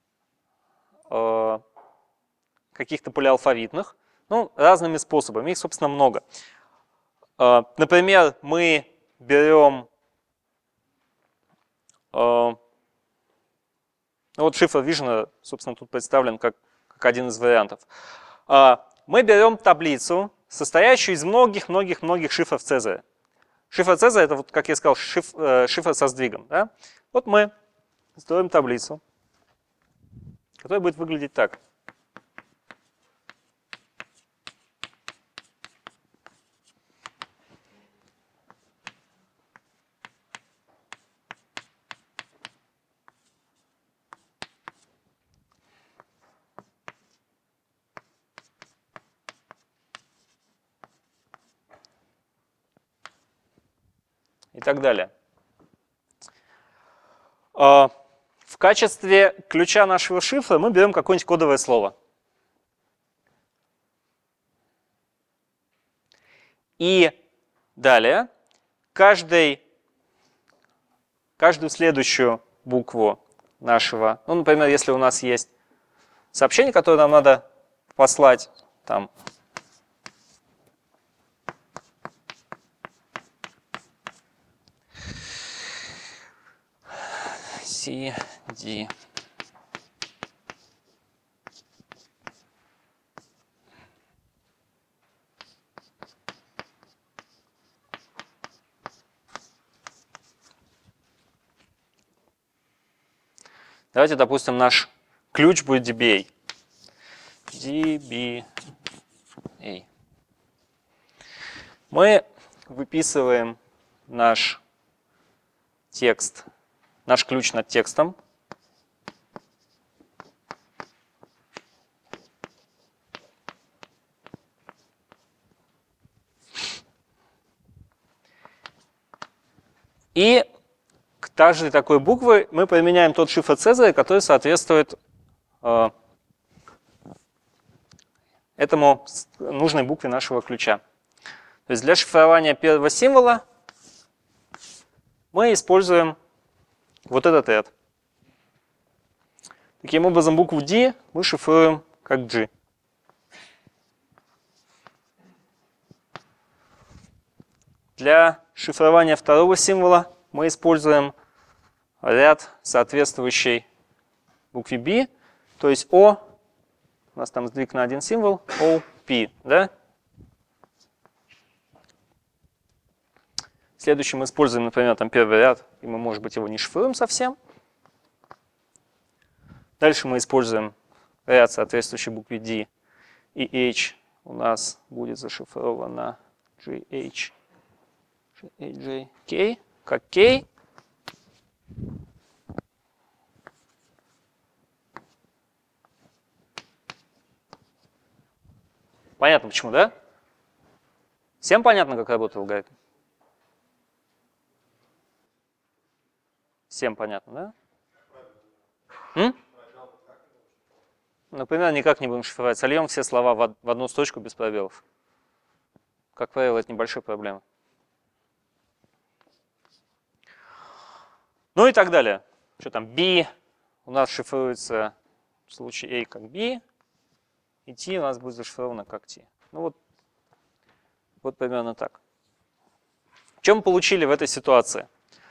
[SPEAKER 1] каких-то полиалфавитных, разными способами. Их, собственно, много. Например, мы берем вот шифр Вижена, собственно, тут представлен как один из вариантов. Мы берем таблицу, состоящую из многих-многих-многих шифров Цезаря. Шифр Цезаря – это, вот, как я сказал, шифр со сдвигом. Да? Вот мы строим таблицу, которая будет выглядеть так. И так далее. В качестве ключа нашего шифра мы берем какое-нибудь кодовое слово. И далее каждую следующую букву нашего, например, если у нас есть сообщение, которое нам надо послать, там, CD. Давайте, допустим, наш ключ будет DBA. DBA. Мы выписываем наш текст, наш ключ над текстом. И к каждой такой букве мы применяем тот шифр Цезаря, который соответствует этому нужной букве нашего ключа. То есть для шифрования первого символа мы используем вот этот add. Таким образом, букву D мы шифруем как G. Для шифрования второго символа мы используем ряд, соответствующий букве B, то есть O, у нас там сдвиг на один символ, OP, да? Следующий мы используем, например, там первый ряд, и мы, может быть, его не шифруем совсем. Дальше мы используем ряд, соответствующий букве D, и H у нас будет зашифровано GH, K, как K. Понятно почему, да? Всем понятно, как работает алгоритм? Всем понятно, да? Например, никак не будем шифровать. Сольем все слова в одну строчку без пробелов. Как правило, это небольшая проблема. Ну и так далее. Что там? B у нас шифруется в случае A как B, и T у нас будет зашифровано как T. Ну вот примерно так. Что мы получили в этой ситуации?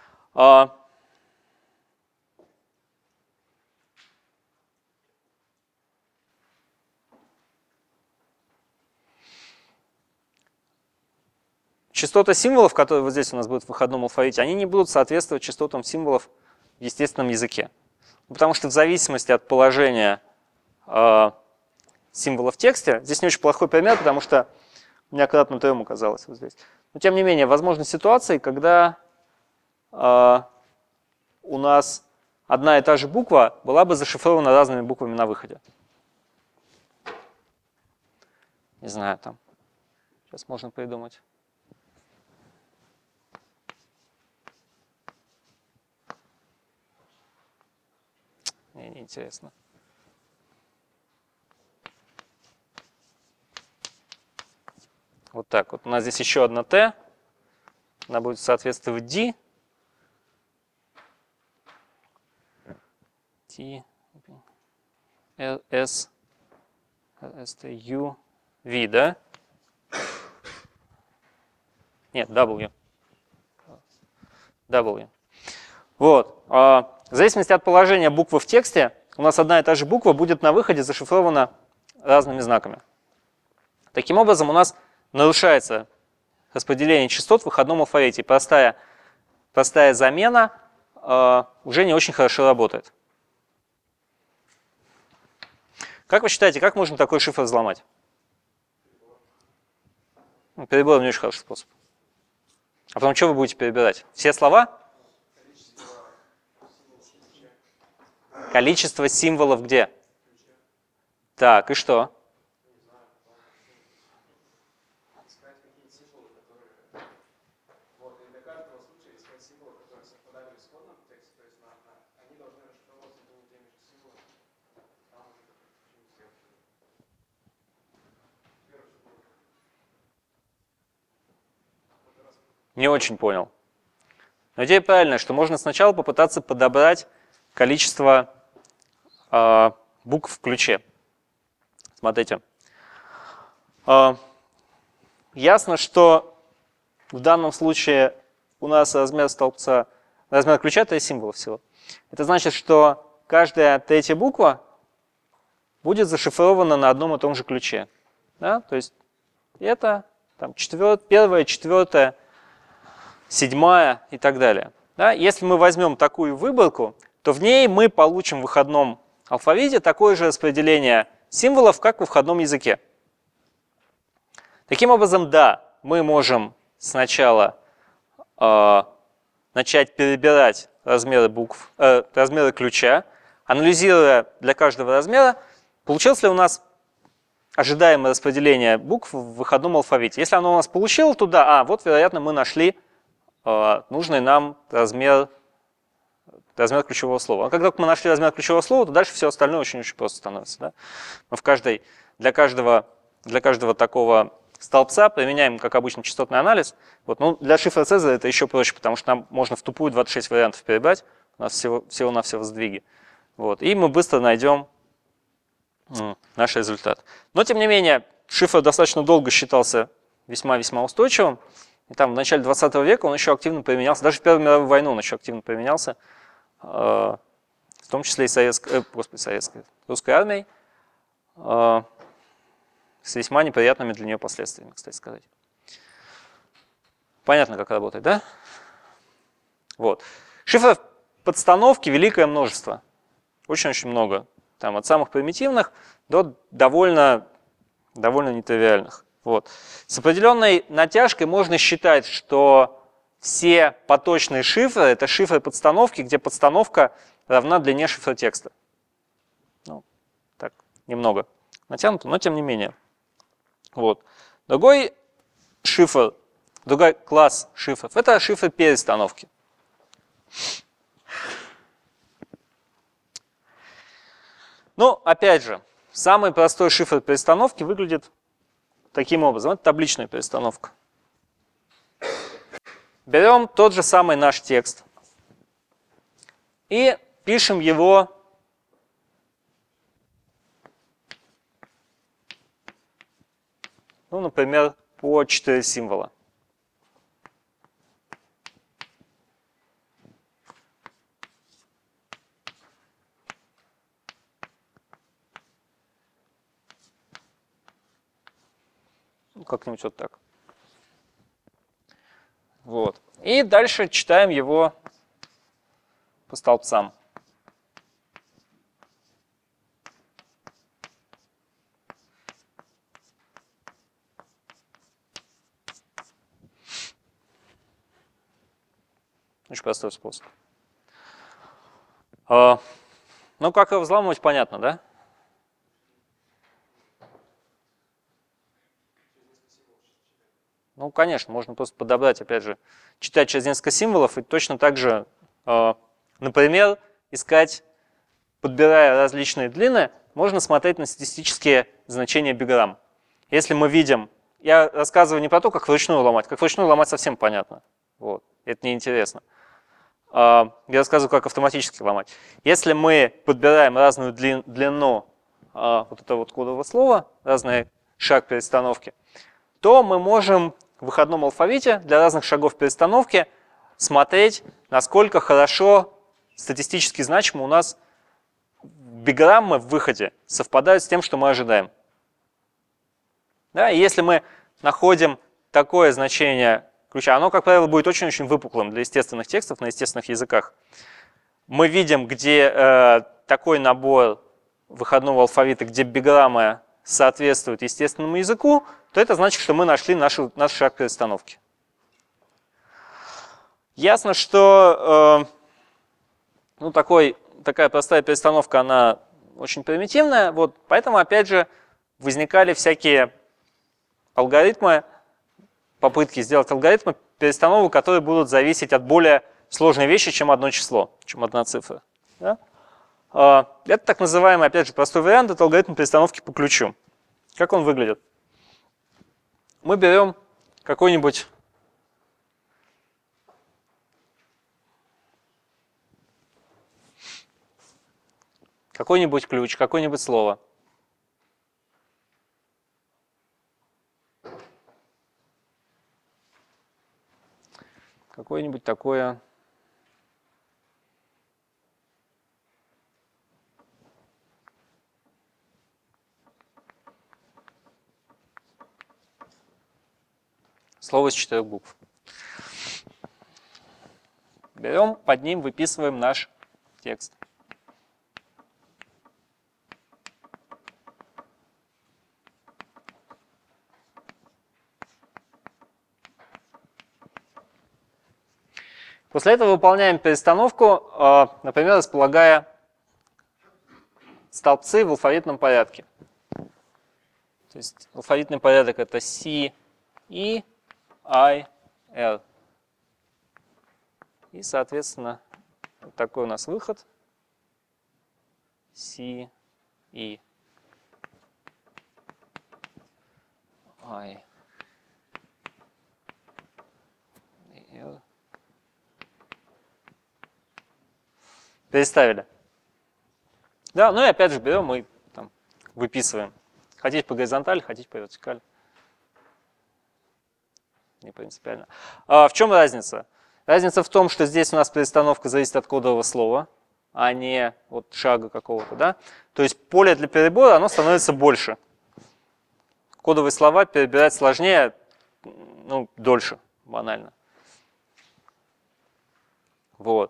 [SPEAKER 1] Частоты символов, которые вот здесь у нас будут в выходном алфавите, они не будут соответствовать частотам символов в естественном языке. Потому что в зависимости от положения символа в тексте, здесь не очень плохой пример, потому что у меня кратно 3 оказалось вот здесь. Но тем не менее, возможны ситуации, когда у нас одна и та же буква была бы зашифрована разными буквами на выходе. Не знаю, там. Сейчас можно придумать. Мне не интересно. Вот так вот. У нас здесь еще одна Т. Она будет соответствовать D. T, S, T, U, V, да? Нет, W. W. Вот. В зависимости от положения буквы в тексте, у нас одна и та же буква будет на выходе зашифрована разными знаками. Таким образом, у нас нарушается распределение частот в выходном алфавите. Простая замена уже не очень хорошо работает. Как вы считаете, как можно такой шифр взломать? Перебор не очень хороший способ. А потом что вы будете перебирать? Все слова? Количество символов где? Так, и что? Не очень понял. Но идея правильная, что можно сначала попытаться подобрать количество букв в ключе. Смотрите. Ясно, что в данном случае у нас размер столбца, размер ключа 3 символа всего. Это значит, что каждая третья буква будет зашифрована на одном и том же ключе. Да? То есть это там, первая, четвертая, седьмая и так далее. Да? Если мы возьмем такую выборку, то в ней мы получим в выходном алфавите такое же распределение символов, как во входном языке. Таким образом, да, мы можем сначала начать перебирать размеры букв, размеры ключа, анализируя для каждого размера, получилось ли у нас ожидаемое распределение букв в выходном алфавите. Если оно у нас получило туда, вот, вероятно, мы нашли нужный нам размер ключевого слова. А когда мы нашли размер ключевого слова, то дальше все остальное очень-очень просто становится. Да? Мы для каждого такого столбца, применяем, как обычно, частотный анализ. Вот. Ну, для шифра Цезаря это еще проще, потому что нам можно в тупую 26 вариантов перебрать. У нас всего-навсего сдвиги. Вот. И мы быстро найдем наш результат. Но, тем не менее, шифр достаточно долго считался весьма-весьма устойчивым. И там в начале 20 века он еще активно применялся. Даже в Первую мировую войну он еще активно применялся. В том числе и русской армией. С весьма неприятными для нее последствиями, кстати сказать. Понятно, как работает, да? Вот. Шифров подстановки великое множество. Очень-очень много. Там от самых примитивных до довольно нетривиальных. Вот. С определенной натяжкой можно считать, что все поточные шифры — это шифры подстановки, где подстановка равна длине шифра текста. Ну, так, немного натянуто, но тем не менее. Вот. Другой класс шифров — это шифры перестановки. Ну, опять же, самый простой шифр перестановки выглядит таким образом. Это табличная перестановка. Берем тот же самый наш текст и пишем его например, по 4 символа. Как-нибудь вот так. Вот. И дальше читаем его по столбцам. Очень простой способ. Ну, как его взламывать, понятно, да? Ну, конечно, можно просто подобрать, опять же, читать через несколько символов и точно так же, например, искать, подбирая различные длины, можно смотреть на статистические значения биграмм. Если мы видим, я рассказываю не про то, как вручную ломать, как вручную ломать совсем понятно, вот, это неинтересно. Я рассказываю, как автоматически ломать. Если мы подбираем разную длину вот этого вот кодового слова, разный шаг перестановки, то мы можем в выходном алфавите для разных шагов перестановки смотреть, насколько хорошо статистически значимо у нас биграммы в выходе совпадают с тем, что мы ожидаем. Да, и если мы находим такое значение ключа, оно, как правило, будет очень-очень выпуклым для естественных текстов на естественных языках. Мы видим, где такой набор выходного алфавита, где биграммы соответствуют естественному языку, то это значит, что мы нашли наш шаг перестановки. Ясно, что такая простая перестановка, она очень примитивная, вот, поэтому, опять же, возникали всякие алгоритмы, попытки сделать алгоритмы перестановок, которые будут зависеть от более сложной вещи, чем одно число, чем одна цифра. Да? Это так называемый, опять же, простой вариант, это алгоритм перестановки по ключу. Как он выглядит? Мы берем какой-нибудь ключ, какое-нибудь слово. Какое-нибудь такое слово из 4 букв. Берем, под ним выписываем наш текст. После этого выполняем перестановку, например, располагая столбцы в алфавитном порядке. То есть алфавитный порядок — это C, E, I, R. И, соответственно, вот такой у нас выход. C, E, I. Переставили. Да, ну и опять же берем и там, выписываем. Хотите по горизонтали, хотите по вертикали. Не принципиально. В чем разница? Разница в том, что здесь у нас перестановка зависит от кодового слова, а не от шага какого-то. Да? То есть поле для перебора оно становится больше. Кодовые слова перебирать сложнее, ну, дольше, банально. Вот.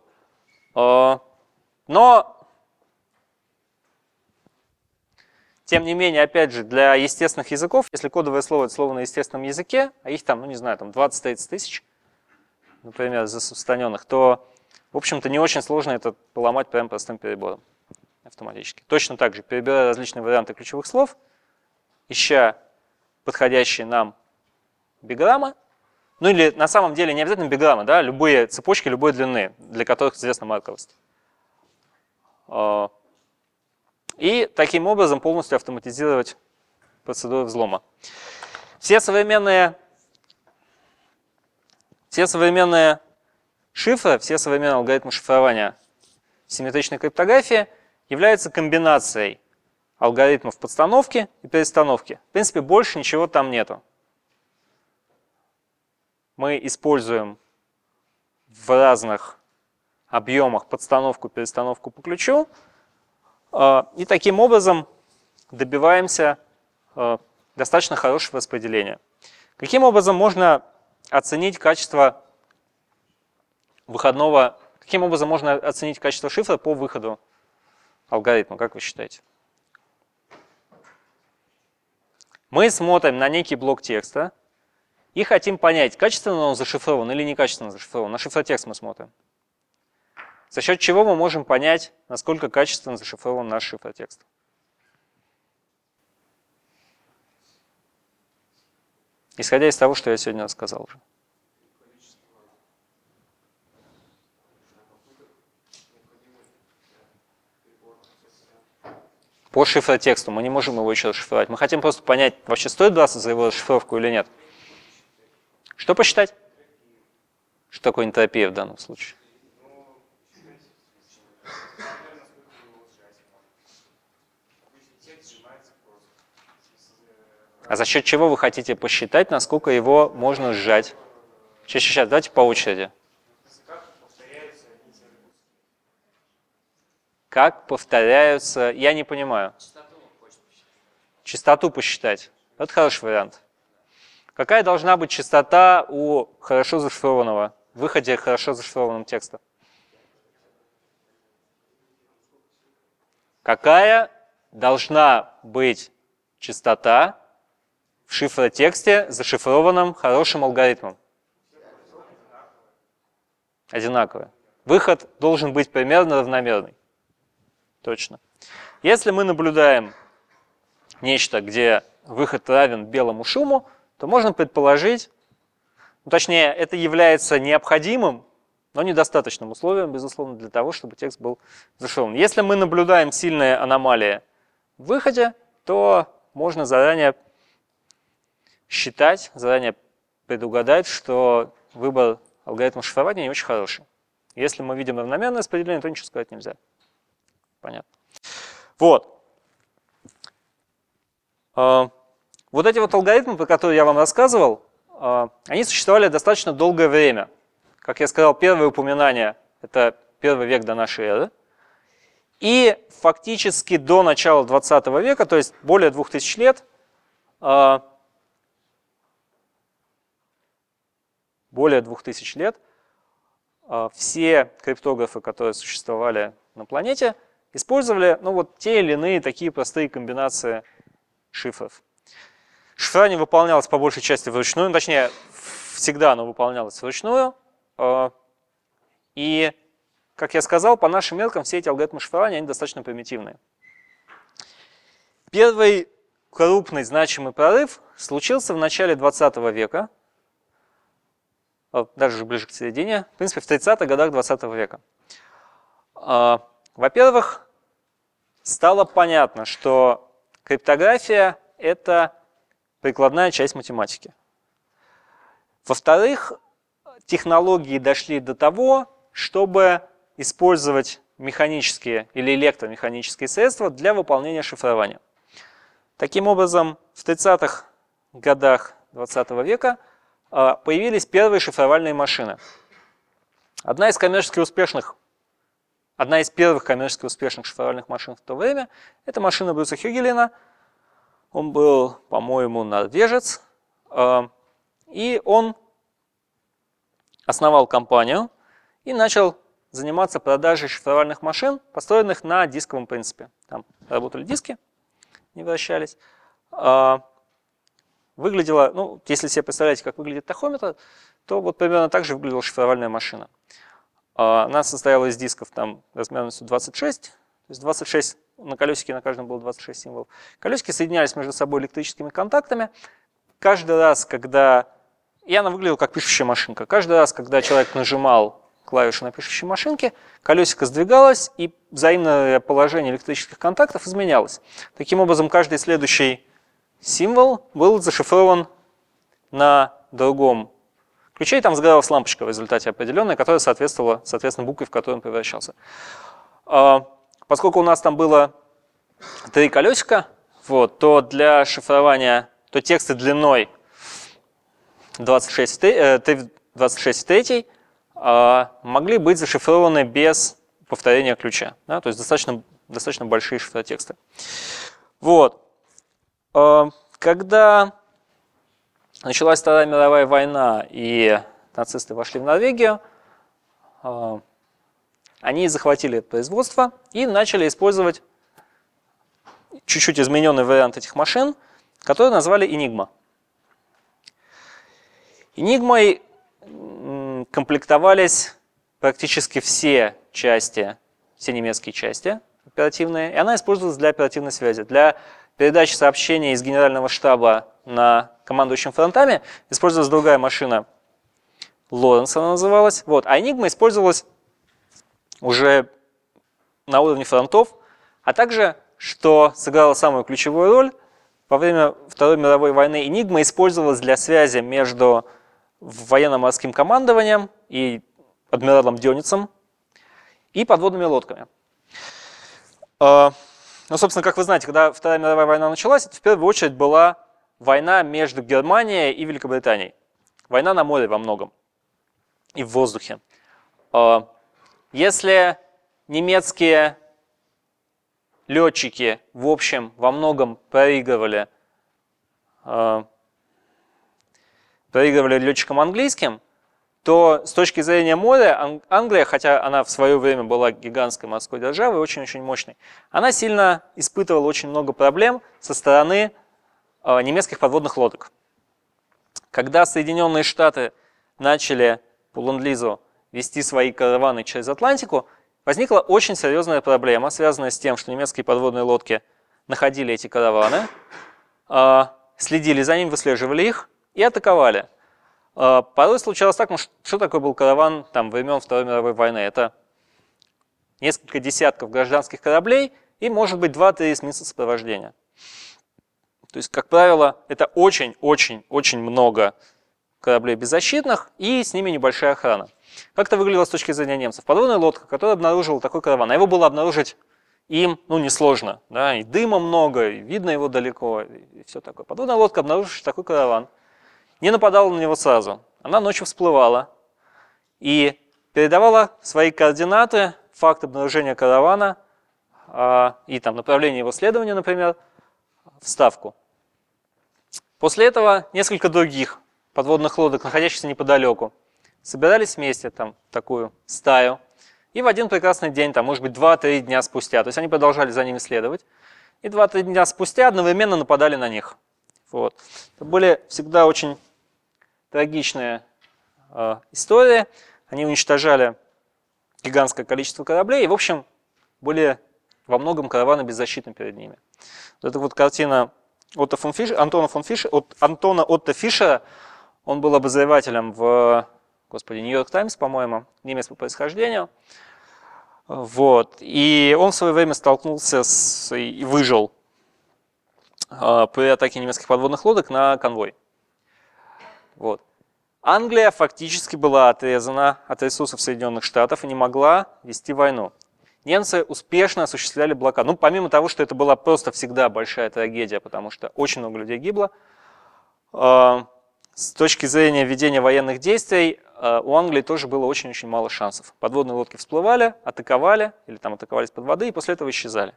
[SPEAKER 1] Но, тем не менее, опять же, для естественных языков, если кодовое слово – это слово на естественном языке, а их там, ну не знаю, там 20-30 тысяч, например, засубстаненных, то, в общем-то, не очень сложно это поломать прям простым перебором автоматически. Точно так же, перебирая различные варианты ключевых слов, ища подходящие нам биграммы, ну или на самом деле не обязательно биграммы, да, любые цепочки любой длины, для которых известна марковость. И таким образом полностью автоматизировать процедуру взлома. Все современные шифры, все современные алгоритмы шифрования симметричной криптографии являются комбинацией алгоритмов подстановки и перестановки. В принципе, больше ничего там нету. Мы используем в разных объемах подстановку и перестановку по ключу, и таким образом добиваемся достаточно хорошего распределения. Каким образом можно оценить качество каким образом можно оценить качество шифра по выходу алгоритма, как вы считаете? Мы смотрим на некий блок текста и хотим понять, качественно он зашифрован или некачественно зашифрован. На шифротекст мы смотрим. За счет чего мы можем понять, насколько качественно зашифрован наш шифротекст. Исходя из того, что я сегодня рассказал уже. По шифротексту мы не можем его еще расшифровать. Мы хотим просто понять, вообще стоит браться за его расшифровку или нет. Что посчитать? Что такое энтропия в данном случае? А за счет чего вы хотите посчитать, насколько его можно сжать? Сейчас, давайте по очереди. Как повторяются, я не понимаю. Частоту посчитать. Это хороший вариант. Какая должна быть частота у хорошо зашифрованного, в выходе хорошо зашифрованного текста? Какая должна быть частота в шифротексте, зашифрованном хорошим алгоритмом? Одинаковая. Выход должен быть примерно равномерный. Точно. Если мы наблюдаем нечто, где выход равен белому шуму, то можно предположить, ну, точнее, это является необходимым, но недостаточным условием, безусловно, для того, чтобы текст был зашифрован. Если мы наблюдаем сильные аномалии в выходе, то можно заранее считать, заранее предугадать, что выбор алгоритма шифрования не очень хороший. Если мы видим равномерное распределение, то ничего сказать нельзя. Понятно. Вот. Вот эти вот алгоритмы, про которые я вам рассказывал, они существовали достаточно долгое время. Как я сказал, первое упоминание – это 1 век до нашей эры. И фактически до начала 20 века, то есть более 2000 лет, все криптографы, которые существовали на планете, использовали вот те или иные такие простые комбинации шифров. Шифрование выполнялось по большей части вручную, точнее, всегда оно выполнялось вручную. И, как я сказал, по нашим меркам все эти алгоритмы шифрования, они достаточно примитивные. Первый крупный значимый прорыв случился в начале 20 века, даже ближе к середине, в принципе, в 30-х годах 20 века. Во-первых, стало понятно, что криптография – это прикладная часть математики. Во-вторых, технологии дошли до того, чтобы использовать механические или электромеханические средства для выполнения шифрования. Таким образом, в 30-х годах 20 века появились первые шифровальные машины. Одна из первых коммерчески успешных шифровальных машин в то время – это машина Брюса Хюгелина. Он был, по-моему, норвежец, и он основал компанию и начал заниматься продажей шифровальных машин, построенных на дисковом принципе. Там работали диски, не вращались. Выглядело, ну, если себе представляете, как выглядит тахометр, то вот примерно так же выглядела шифровальная машина. Она состояла из дисков там размерностью 26, то есть 26 на колесике, на каждом было 26 символов. Колесики соединялись между собой электрическими контактами. Каждый раз, когда... И она выглядела как пишущая машинка. Каждый раз, когда человек нажимал клавишу на пишущей машинке, колесико сдвигалось, и взаимное положение электрических контактов изменялось. Таким образом, каждый следующий символ был зашифрован на другом ключе, и там загоралась лампочка в результате определенная, которая соответствовала, соответственно, букве, в которую он превращался. Поскольку у нас там было 3 колесика, вот, то для шифрования, то тексты длиной 26 в 3 могли быть зашифрованы без повторения ключа. Да, то есть достаточно большие шифротексты. Вот. Когда началась Вторая мировая война и нацисты вошли в Норвегию, они захватили это производство и начали использовать чуть-чуть измененный вариант этих машин, который назвали Enigma. Enigmой комплектовались практически все немецкие части оперативные, и она использовалась для оперативной связи. Для передачи сообщений из генерального штаба на командующим фронтами использовалась другая машина, Лоренс она называлась. Вот. А Enigma использовалась уже на уровне фронтов, а также, что сыграло самую ключевую роль, во время Второй мировой войны Enigma использовалась для связи между военно-морским командованием и адмиралом Дёницем и подводными лодками. Ну, собственно, как вы знаете, когда Вторая мировая война началась, это в первую очередь была война между Германией и Великобританией. Война на море во многом и в воздухе. Если немецкие летчики, в общем, во многом проигрывали летчикам английским, то с точки зрения моря Англия, хотя она в свое время была гигантской морской державой, очень-очень мощной, она сильно испытывала очень много проблем со стороны немецких подводных лодок. Когда Соединенные Штаты начали по ленд-лизу вести свои караваны через Атлантику, возникла очень серьезная проблема, связанная с тем, что немецкие подводные лодки находили эти караваны, следили за ними, выслеживали их и атаковали. Порой случалось так, что такое был караван там, времен Второй мировой войны? Это несколько десятков гражданских кораблей и, может быть, 2-3 эсминца сопровождения. То есть, как правило, это очень-очень-очень много кораблей беззащитных и с ними небольшая охрана. Как это выглядело с точки зрения немцев? Подводная лодка, которая обнаружила такой караван, а его было обнаружить им, несложно. Да? И дыма много, и видно его далеко, и все такое. Подводная лодка, обнаружившая такой караван, не нападала на него сразу. Она ночью всплывала и передавала свои координаты, факт обнаружения каравана и там, направление его следования, например, в Ставку. После этого несколько других подводных лодок, находящихся неподалеку, собирались вместе, там, в такую стаю, и в один прекрасный день, там, может быть, 2-3 дня спустя, то есть они продолжали за ними следовать, и 2-3 дня спустя одновременно нападали на них. Вот. Это были всегда очень трагичные истории. Они уничтожали гигантское количество кораблей и, в общем, были во многом караваны беззащитны перед ними. Вот эта вот картина Антона Отто Фишера. Он был обозревателем в Нью-Йорк Таймс, по-моему, немец по происхождению. Вот. И он в свое время столкнулся и выжил при атаке немецких подводных лодок на конвой. Вот. Англия фактически была отрезана от ресурсов Соединенных Штатов и не могла вести войну. немцы успешно осуществляли блокаду. Ну, помимо того, что это была просто всегда большая трагедия, потому что очень много людей гибло, с точки зрения ведения военных действий у Англии тоже было очень-очень мало шансов. Подводные лодки всплывали, атаковали, или там атаковались под воды, и после этого исчезали.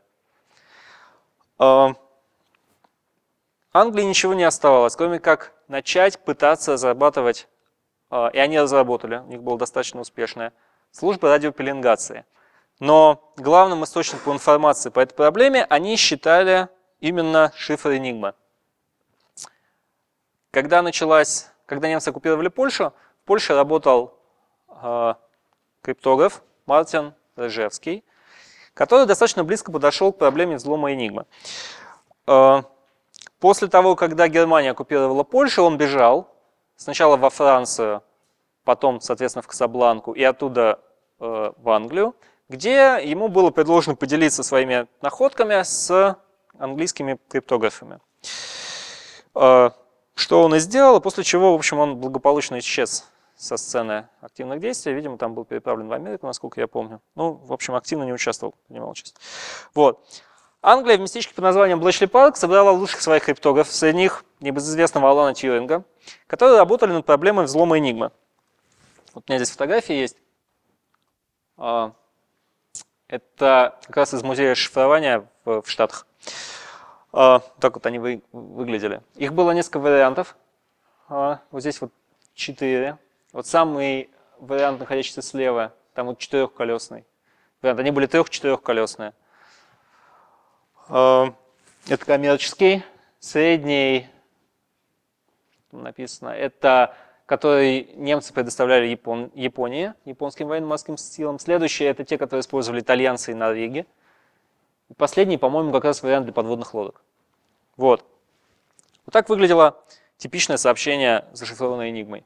[SPEAKER 1] Англии ничего не оставалось, кроме как начать пытаться зарабатывать, и они разработали, у них была достаточно успешная служба радиопеленгации. Но главным источником информации по этой проблеме они считали именно шифр Enigma. Когда немцы оккупировали Польшу, в Польше работал криптограф Мартин Ржевский, который достаточно близко подошел к проблеме взлома Enigma. После того, когда Германия оккупировала Польшу, он бежал сначала во Францию, потом, соответственно, в Касабланку и оттуда в Англию, где ему было предложено поделиться своими находками с английскими криптографами. Что он и сделал, после чего, в общем, он благополучно исчез со сцены активных действий. Видимо, там был переправлен в Америку, насколько я помню. Ну, в общем, активно не участвовал, принимал участие. Вот. Англия в местечке под названием Блэчли Парк собрала лучших своих криптографов, среди них небезызвестного Алана Тьюринга, которые работали над проблемой взлома Enigma. Вот у меня здесь фотографии есть. Это как раз из музея шифрования в Штатах. Так вот они выглядели. Их было несколько вариантов. Вот здесь вот 4. Вот самый вариант, находящийся слева, там вот 4-колесный вариант. Они были 3-4-колесные. Это коммерческий. Средний, там написано, это который немцы предоставляли Японии, японским военно-морским силам. Следующие это те, которые использовали итальянцы и норвеги. И последний, по-моему, как раз вариант для подводных лодок. Вот. Вот так выглядело типичное сообщение, зашифрованное Enigmой.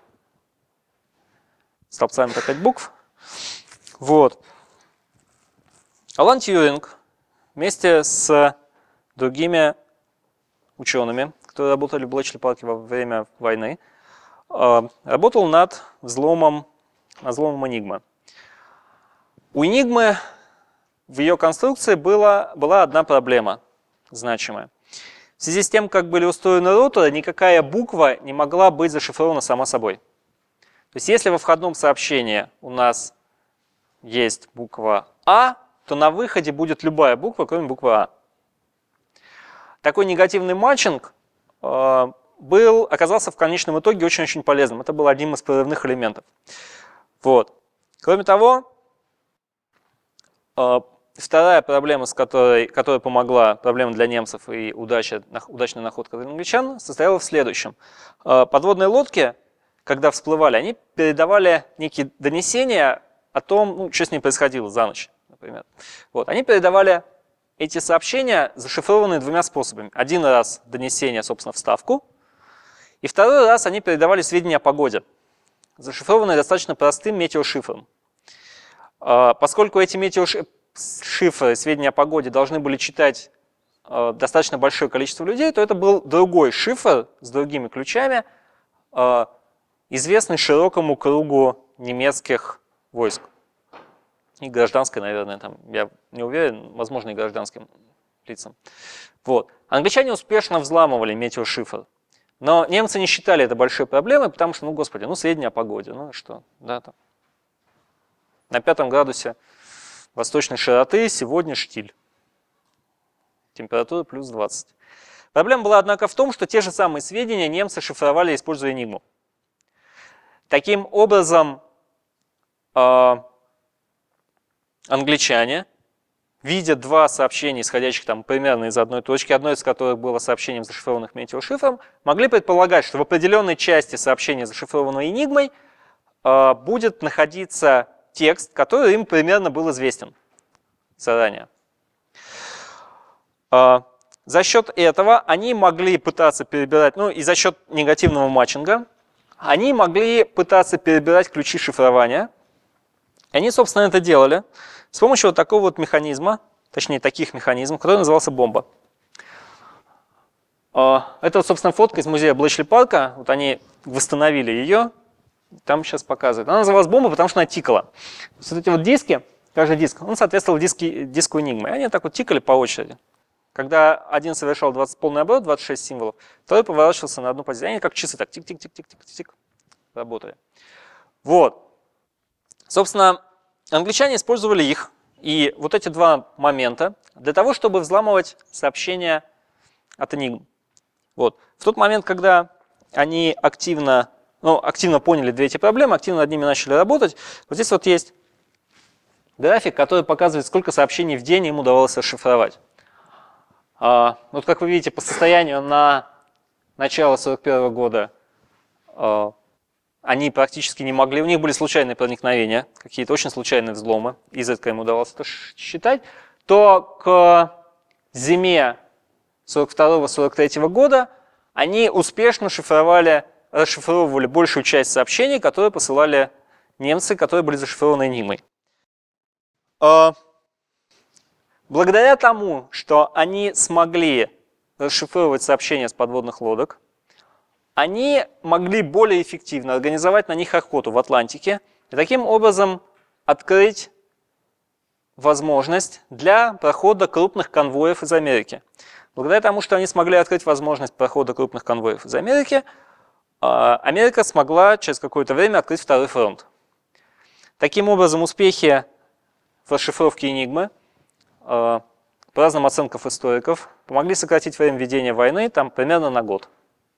[SPEAKER 1] Столбцами по 5 букв. Вот. Алан Тьюринг вместе с другими учеными, которые работали в Блэчли Парке во время войны, работал над взломом Enigma. У Enigma в ее конструкции была одна проблема значимая. В связи с тем, как были устроены роторы, никакая буква не могла быть зашифрована сама собой. То есть если во входном сообщении у нас есть буква А, то на выходе будет любая буква, кроме буквы А. Такой негативный матчинг оказался в конечном итоге очень-очень полезным. Это был одним из прорывных элементов. Вот. Кроме того, вторая проблема, которая помогла, проблема для немцев и удачная находка для англичан, состояла в следующем. Подводные лодки, когда всплывали, они передавали некие донесения о том, что с ней происходило за ночь, например. Вот. Они передавали эти сообщения, зашифрованные 2 способами. Один раз донесение, собственно, в Ставку, и второй раз они передавали сведения о погоде, зашифрованные достаточно простым метеошифром. Поскольку эти метеошифры, сведения о погоде, должны были читать достаточно большое количество людей, то это был другой шифр с другими ключами, известный широкому кругу немецких войск. И гражданской, наверное, там, я не уверен, возможно, и гражданским лицам. Вот. Англичане успешно взламывали метеошифр. Но немцы не считали это большой проблемой, потому что, господи, сведения о погоде, что, да, там. На 5 градусе восточной широты сегодня штиль. Температура плюс 20. Проблема была, однако, в том, что те же самые сведения немцы шифровали, используя Enigma. Таким образом, англичане, видя 2 сообщения, исходящих там примерно из одной точки, одно из которых было сообщением, зашифрованных метеошифром, могли предполагать, что в определенной части сообщения, зашифрованного Enigmой, будет находиться текст, который им примерно был известен заранее. За счет этого они могли пытаться перебирать, и за счет негативного матчинга, они могли пытаться перебирать ключи шифрования. И они, собственно, это делали с помощью вот такого вот механизма, точнее таких механизмов, который назывался бомба. Это, собственно, фотка из музея Блэчли Парка. Вот они восстановили ее. Там сейчас показывают. Она называлась бомба, потому что она тикала. Вот эти вот диски, каждый диск, он соответствовал диску Enigma. И они так вот тикали по очереди. Когда один совершал полный оборот, 26 символов, второй поворачивался на одну позицию. Они как часы так тик-тик-тик-тик-тик-тик работали. Вот. Собственно, англичане использовали их. И вот эти два момента для того, чтобы взламывать сообщения от Enigma. Вот. В тот момент, когда они активно поняли две эти проблемы, активно над ними начали работать, вот здесь вот есть график, который показывает, сколько сообщений в день им удавалось расшифровать. Вот как вы видите, по состоянию на начало 1941 года они практически не могли, у них были случайные проникновения, какие-то очень случайные взломы, изредка им удавалось это считать, то к зиме 1942-1943 года они успешно расшифровывали большую часть сообщений, которые посылали немцы, которые были зашифрованы Enigmой. Благодаря тому, что они смогли расшифровывать сообщения с подводных лодок, они могли более эффективно организовать на них охоту в Атлантике и таким образом открыть возможность для прохода крупных конвоев из Америки. Благодаря тому, что они смогли открыть возможность прохода крупных конвоев из Америки, Америка смогла через какое-то время открыть второй фронт. Таким образом, успехи в расшифровке Enigma, по разным оценкам историков, помогли сократить время ведения войны там, примерно на год.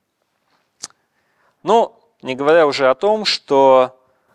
[SPEAKER 1] Ну, не говоря уже о том, что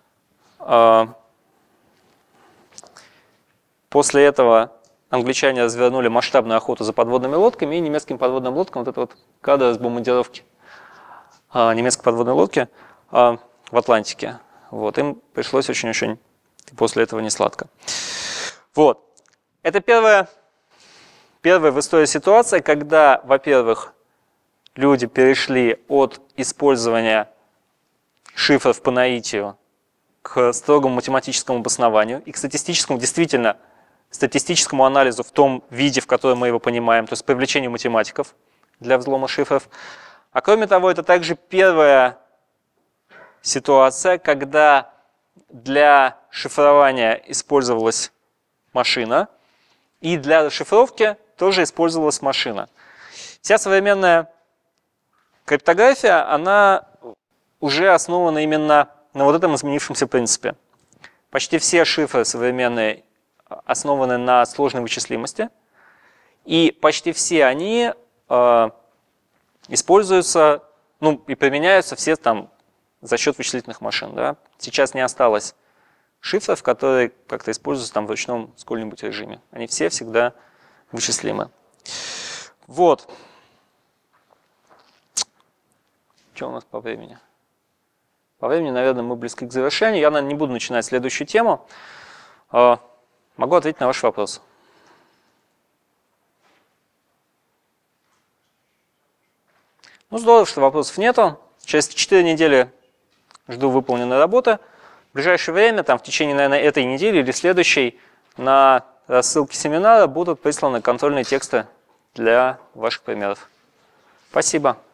[SPEAKER 1] после этого англичане развернули масштабную охоту за подводными лодками, и немецким подводным лодкам, вот это вот кадр с бомбардировки немецкой подводной лодки в Атлантике, вот, им пришлось очень-очень после этого несладко. Вот. Это первая в истории ситуация, когда, во-первых, люди перешли от использования шифров по наитию к строгому математическому обоснованию и к статистическому анализу в том виде, в котором мы его понимаем, то есть привлечению математиков для взлома шифров. А кроме того, это также первая ситуация, когда для шифрования использовалась машина, и для расшифровки тоже использовалась машина. Вся современная криптография, она уже основана именно на вот этом изменившемся принципе. Почти все шифры современные основаны на сложной вычислимости, и почти все они используются, и применяются все там за счет вычислительных машин. Да? Сейчас не осталось шифров, которые как-то используются там в ручном сколь-нибудь режиме. Они все всегда вычислимы. Вот. Что у нас по времени? По времени, наверное, мы близки к завершению. Я, наверное, не буду начинать следующую тему. Могу ответить на ваш вопрос. Ну, здорово, что вопросов нету. Через 4 недели жду выполненной работы. В ближайшее время, в течение, наверное, этой недели или следующей, на рассылке семинара будут присланы контрольные тексты для ваших примеров. Спасибо.